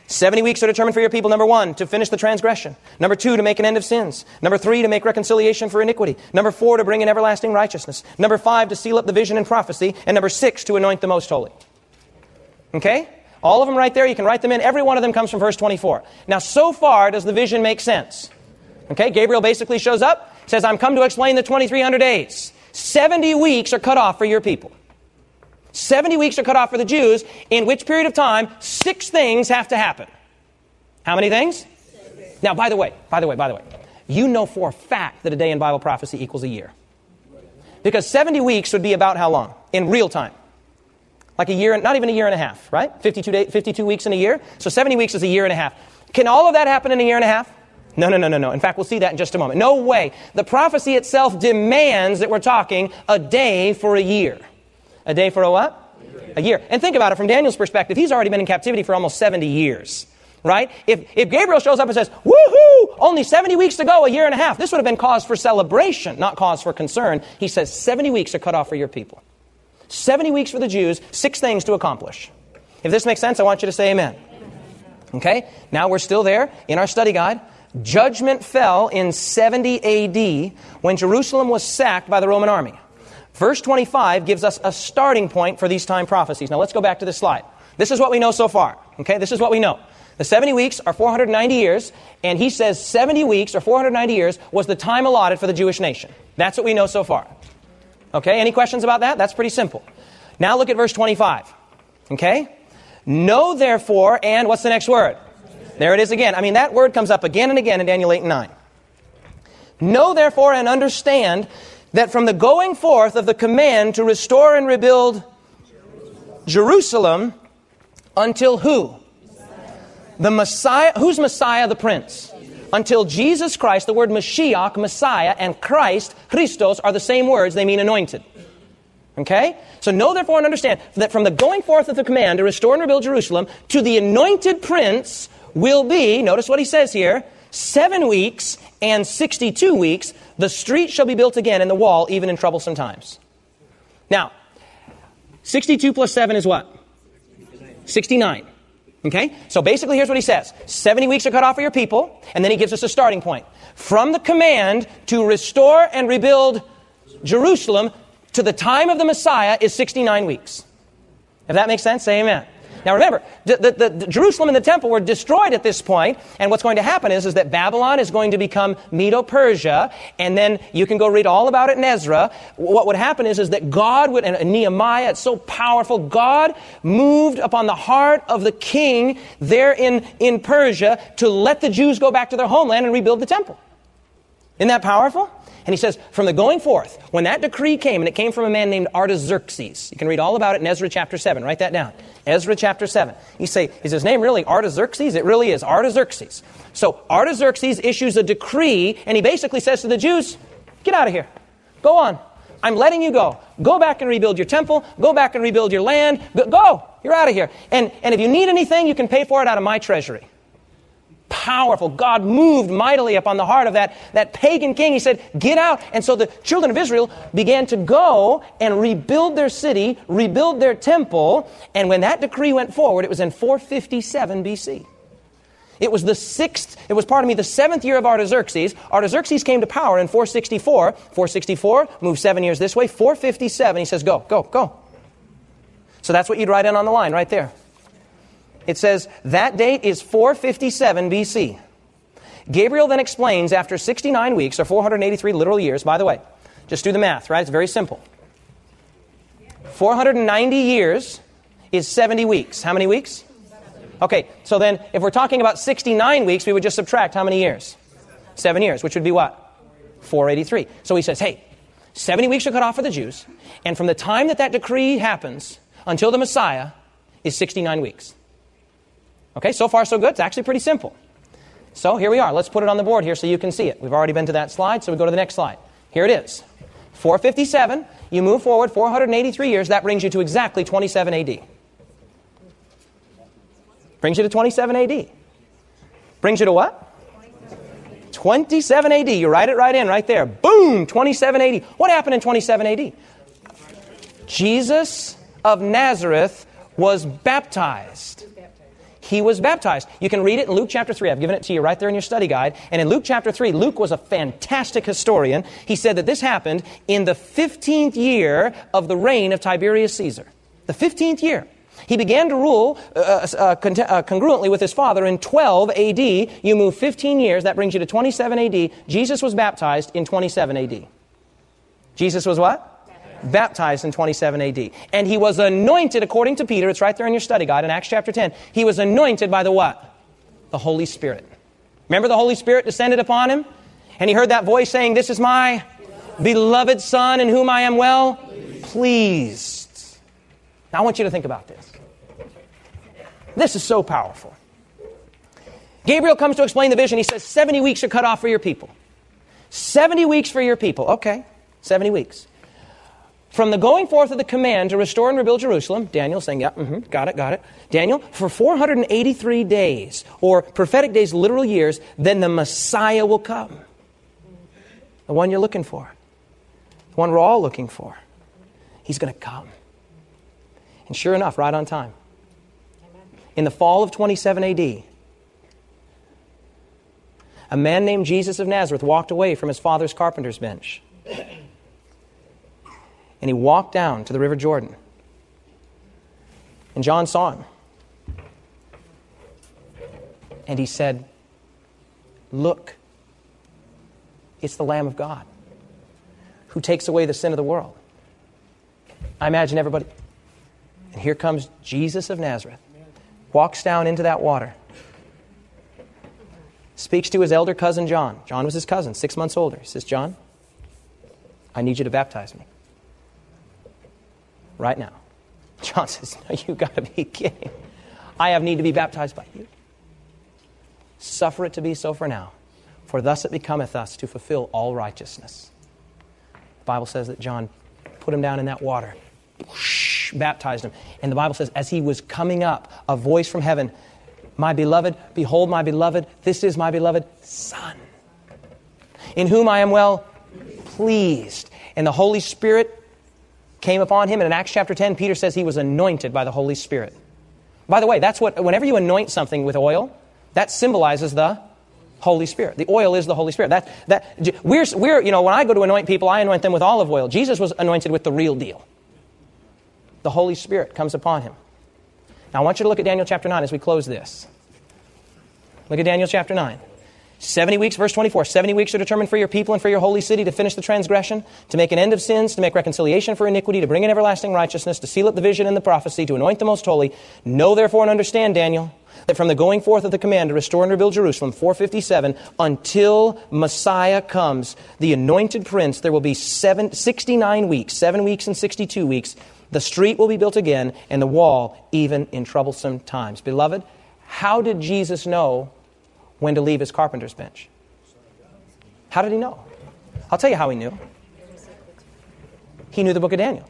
seventy weeks are determined for your people, number one, to finish the transgression. Number two, to make an end of sins. Number three, to make reconciliation for iniquity. Number four, to bring in everlasting righteousness. Number five, to seal up the vision and prophecy. And number six, to anoint the most holy. Okay? All of them right there. You can write them in. Every one of them comes from verse twenty-four. Now, so far, does the vision make sense? Okay? Gabriel basically shows up, says, I'm come to explain the twenty-three hundred days. seventy weeks are cut off for your people. seventy weeks are cut off for the Jews, in which period of time six things have to happen. How many things? Six. Now, by the way, by the way, by the way, you know for a fact that a day in Bible prophecy equals a year. Because seventy weeks would be about how long? In real time. Like a year, not even a year and a half, right? fifty-two, day, fifty-two weeks in a year. So seventy weeks is a year and a half. Can all of that happen in a year and a half? No, no, no, no, no. In fact, we'll see that in just a moment. No way. The prophecy itself demands that we're talking a day for a year. A day for a what? A year. A year. And think about it from Daniel's perspective. He's already been in captivity for almost seventy years. Right? If, if Gabriel shows up and says, woohoo, only seventy weeks to go, a year and a half, this would have been cause for celebration, not cause for concern. He says seventy weeks are cut off for your people. seventy weeks for the Jews, six things to accomplish. If this makes sense, I want you to say amen. Okay? Now we're still there in our study guide. Judgment fell in seventy A D when Jerusalem was sacked by the Roman army. Verse twenty-five gives us a starting point for these time prophecies. Now let's go back to this slide. This is what we know so far. Okay? This is what we know. The seventy weeks are four hundred ninety years, and he says seventy weeks or four hundred ninety years was the time allotted for the Jewish nation. That's what we know so far. Okay, any questions about that? That's pretty simple. Now look at verse twenty-five. Okay? Know therefore, and what's the next word? There it is again. I mean, that word comes up again and again in Daniel eight and nine. Know therefore and understand that from the going forth of the command to restore and rebuild Jerusalem until who? The Messiah. Who's Messiah? The Prince. Until Jesus Christ, the word Mashiach, Messiah, and Christ, Christos, are the same words. They mean anointed. Okay? So know therefore and understand that from the going forth of the command to restore and rebuild Jerusalem to the anointed Prince will be, notice what he says here, seven weeks and sixty-two weeks, the street shall be built again and the wall even in troublesome times. Now, sixty-two plus seven is what? sixty-nine. Okay? So basically here's what he says. seventy weeks are cut off for your people, and then he gives us a starting point. From the command to restore and rebuild Jerusalem to the time of the Messiah is sixty-nine weeks. If that makes sense, say amen. Now remember, the, the, the Jerusalem and the temple were destroyed at this point, and what's going to happen is, is that Babylon is going to become Medo-Persia, and then you can go read all about it in Ezra. What would happen is, is that God would, and Nehemiah, it's so powerful, God moved upon the heart of the king there in, in Persia to let the Jews go back to their homeland and rebuild the temple. Isn't that powerful? And he says, from the going forth, when that decree came, and it came from a man named Artaxerxes. You can read all about it in Ezra chapter seven. Write that down. Ezra chapter seven. You say, is his name really Artaxerxes? It really is Artaxerxes. So Artaxerxes issues a decree, and he basically says to the Jews, get out of here. Go on. I'm letting you go. Go back and rebuild your temple. Go back and rebuild your land. Go. You're out of here. And, and if you need anything, you can pay for it out of my treasury. Powerful. God moved mightily upon the heart of that, that pagan king. He said, get out. And so the children of Israel began to go and rebuild their city, rebuild their temple. And when that decree went forward, it was in four fifty-seven B C. It was the sixth, it was, pardon me, the seventh year of Artaxerxes. Artaxerxes came to power in four sixty-four. four sixty-four, moved seven years this way. four fifty-seven, he says, go, go, go. So that's what you'd write in on the line right there. It says, that date is four fifty-seven B C. Gabriel then explains after sixty-nine weeks, or four hundred eighty-three literal years, by the way, just do the math, right? It's very simple. four hundred ninety years is seventy weeks. How many weeks? Okay, so then if we're talking about sixty-nine weeks, we would just subtract how many years? Seven years, which would be what? four eighty-three. So he says, hey, seventy weeks are cut off for the Jews, and from the time that that decree happens until the Messiah is sixty-nine weeks. Okay, so far so good. It's actually pretty simple. So here we are. Let's put it on the board here so you can see it. We've already been to that slide, so we go to the next slide. Here it is. four fifty-seven. You move forward four hundred eighty-three years. That brings you to exactly twenty-seven A D. Brings you to twenty-seven A D. Brings you to what? twenty-seven A D. You write it right in, right there. Boom! twenty-seven A D. What happened in twenty-seven A D? Jesus of Nazareth was baptized. he was baptized. You can read it in Luke chapter three. I've given it to you right there in your study guide. And in Luke chapter three, Luke was a fantastic historian. He said that this happened in the fifteenth year of the reign of Tiberius Caesar. The fifteenth year. He began to rule uh, uh, con- uh, congruently with his father in twelve A D. You move fifteen years, that brings you to twenty-seven A D. Jesus was baptized in twenty-seven A D. Jesus was what? Baptized. Baptized in twenty-seven A D. And he was anointed, according to Peter, it's right there in your study guide in Acts chapter ten. He was anointed by the what? The Holy Spirit. Remember the Holy Spirit descended upon him? And he heard that voice saying, "This is my beloved Son in whom I am well pleased." Now I want you to think about this. This is so powerful. Gabriel comes to explain the vision. He says, seventy weeks are cut off for your people. seventy weeks for your people. Okay, seventy weeks. From the going forth of the command to restore and rebuild Jerusalem, Daniel saying, yeah, mm-hmm, got it, got it. Daniel, for four hundred eighty-three days, or prophetic days, literal years, then the Messiah will come. The one you're looking for. The one we're all looking for. He's going to come. And sure enough, right on time. In the fall of twenty-seven A D, a man named Jesus of Nazareth walked away from his father's carpenter's bench. And he walked down to the River Jordan. And John saw him. And he said, "Look, it's the Lamb of God who takes away the sin of the world." I imagine everybody. And here comes Jesus of Nazareth. Walks down into that water. Speaks to his elder cousin John. John was his cousin, six months older. He says, "John, I need you to baptize me. Right now." John says, "No, you got to be kidding. I have need to be baptized by you. Suffer it to be so for now, for thus it becometh us to fulfill all righteousness." The Bible says that John put him down in that water. Whoosh, baptized him. And the Bible says, as he was coming up, a voice from heaven, "My beloved, behold my beloved, this is my beloved Son, in whom I am well pleased." And the Holy Spirit came upon him. And in Acts chapter ten, Peter says he was anointed by the Holy Spirit. By the way, that's what, whenever you anoint something with oil, that symbolizes the Holy Spirit. The oil is the Holy Spirit. That, that, we're, we're, you know, when I go to anoint people, I anoint them with olive oil. Jesus was anointed with the real deal. The Holy Spirit comes upon him. Now I want you to look at Daniel chapter nine as we close this. Look at Daniel chapter nine. seventy weeks, verse twenty-four. seventy weeks are determined for your people and for your holy city to finish the transgression, to make an end of sins, to make reconciliation for iniquity, to bring in everlasting righteousness, to seal up the vision and the prophecy, to anoint the most holy. Know therefore and understand, Daniel, that from the going forth of the command to restore and rebuild Jerusalem, four fifty-seven, until Messiah comes, the anointed prince, there will be seven, sixty-nine weeks, seven weeks and sixty-two weeks. The street will be built again, and the wall even in troublesome times. Beloved, how did Jesus know when to leave his carpenter's bench? How did he know? I'll tell you how he knew. He knew the book of Daniel.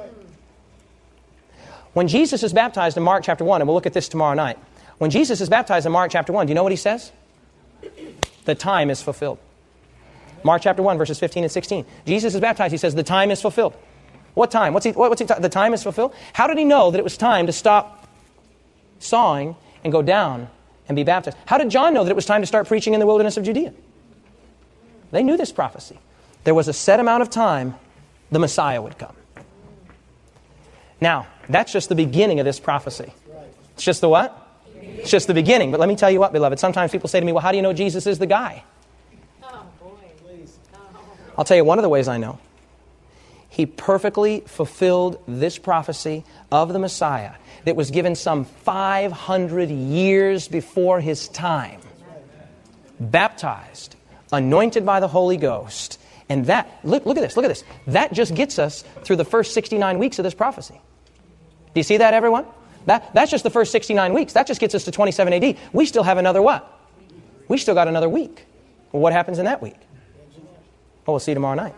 When Jesus is baptized in Mark chapter one, and we'll look at this tomorrow night. When Jesus is baptized in Mark chapter one, do you know what he says? The time is fulfilled. Mark chapter one, verses fifteen and sixteen. Jesus is baptized. He says, the time is fulfilled. What time? What's he, what, what's he ta- the time is fulfilled? How did he know that it was time to stop sawing and go down and be baptized? How did John know that it was time to start preaching in the wilderness of Judea? They knew this prophecy. There was a set amount of time the Messiah would come. Now, that's just the beginning of this prophecy. It's just the what? It's just the beginning. But let me tell you what, beloved. Sometimes people say to me, well, how do you know Jesus is the guy? Oh, boy. Please. I'll tell you one of the ways I know. He perfectly fulfilled this prophecy of the Messiah that was given some five hundred years before his time. Baptized, anointed by the Holy Ghost. And that, look, look at this, look at this. That just gets us through the first sixty-nine weeks of this prophecy. Do you see that, everyone? That, that's just the first sixty-nine weeks. That just gets us to twenty-seven A D. We still have another what? We still got another week. Well, what happens in that week? Well, we'll see tomorrow night.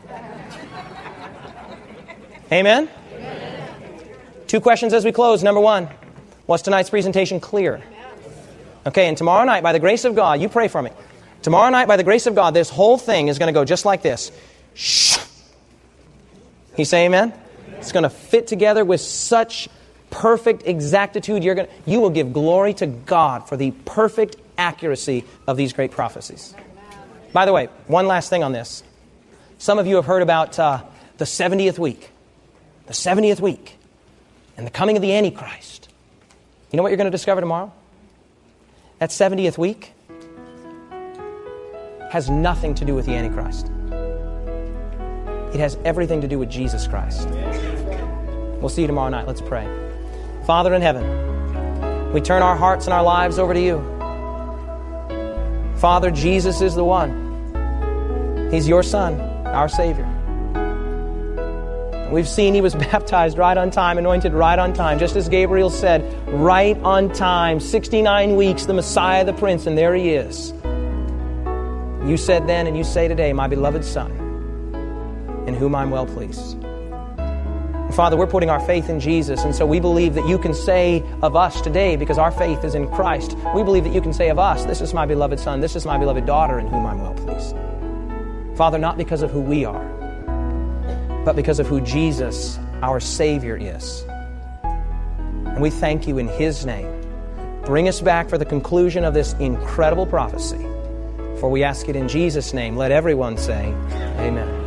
Amen? Amen? Two questions as we close. Number one, was tonight's presentation clear? Okay, and tomorrow night, by the grace of God, you pray for me. Tomorrow night, by the grace of God, this whole thing is going to go just like this. Shh. Can you say amen? It's going to fit together with such perfect exactitude, you're going you will give glory to God for the perfect accuracy of these great prophecies. By the way, one last thing on this. Some of you have heard about uh, the seventieth week. The seventieth week. And the coming of the Antichrist. You know what you're going to discover tomorrow? That seventieth week has nothing to do with the Antichrist. It has everything to do with Jesus Christ. We'll see you tomorrow night. Let's pray. Father in heaven, we turn our hearts and our lives over to you. Father, Jesus is the one. He's your Son, our Savior. We've seen He was baptized right on time, anointed right on time, just as Gabriel said, right on time, sixty-nine weeks, the Messiah, the Prince, and there He is. You said then and you say today, my beloved Son, in whom I'm well pleased. Father, we're putting our faith in Jesus, and so we believe that you can say of us today, because our faith is in Christ, we believe that you can say of us, this is my beloved Son, this is my beloved daughter, in whom I'm well pleased. Father, not because of who we are, but because of who Jesus, our Savior, is. And we thank you in His name. Bring us back for the conclusion of this incredible prophecy. For we ask it in Jesus' name. Let everyone say, amen.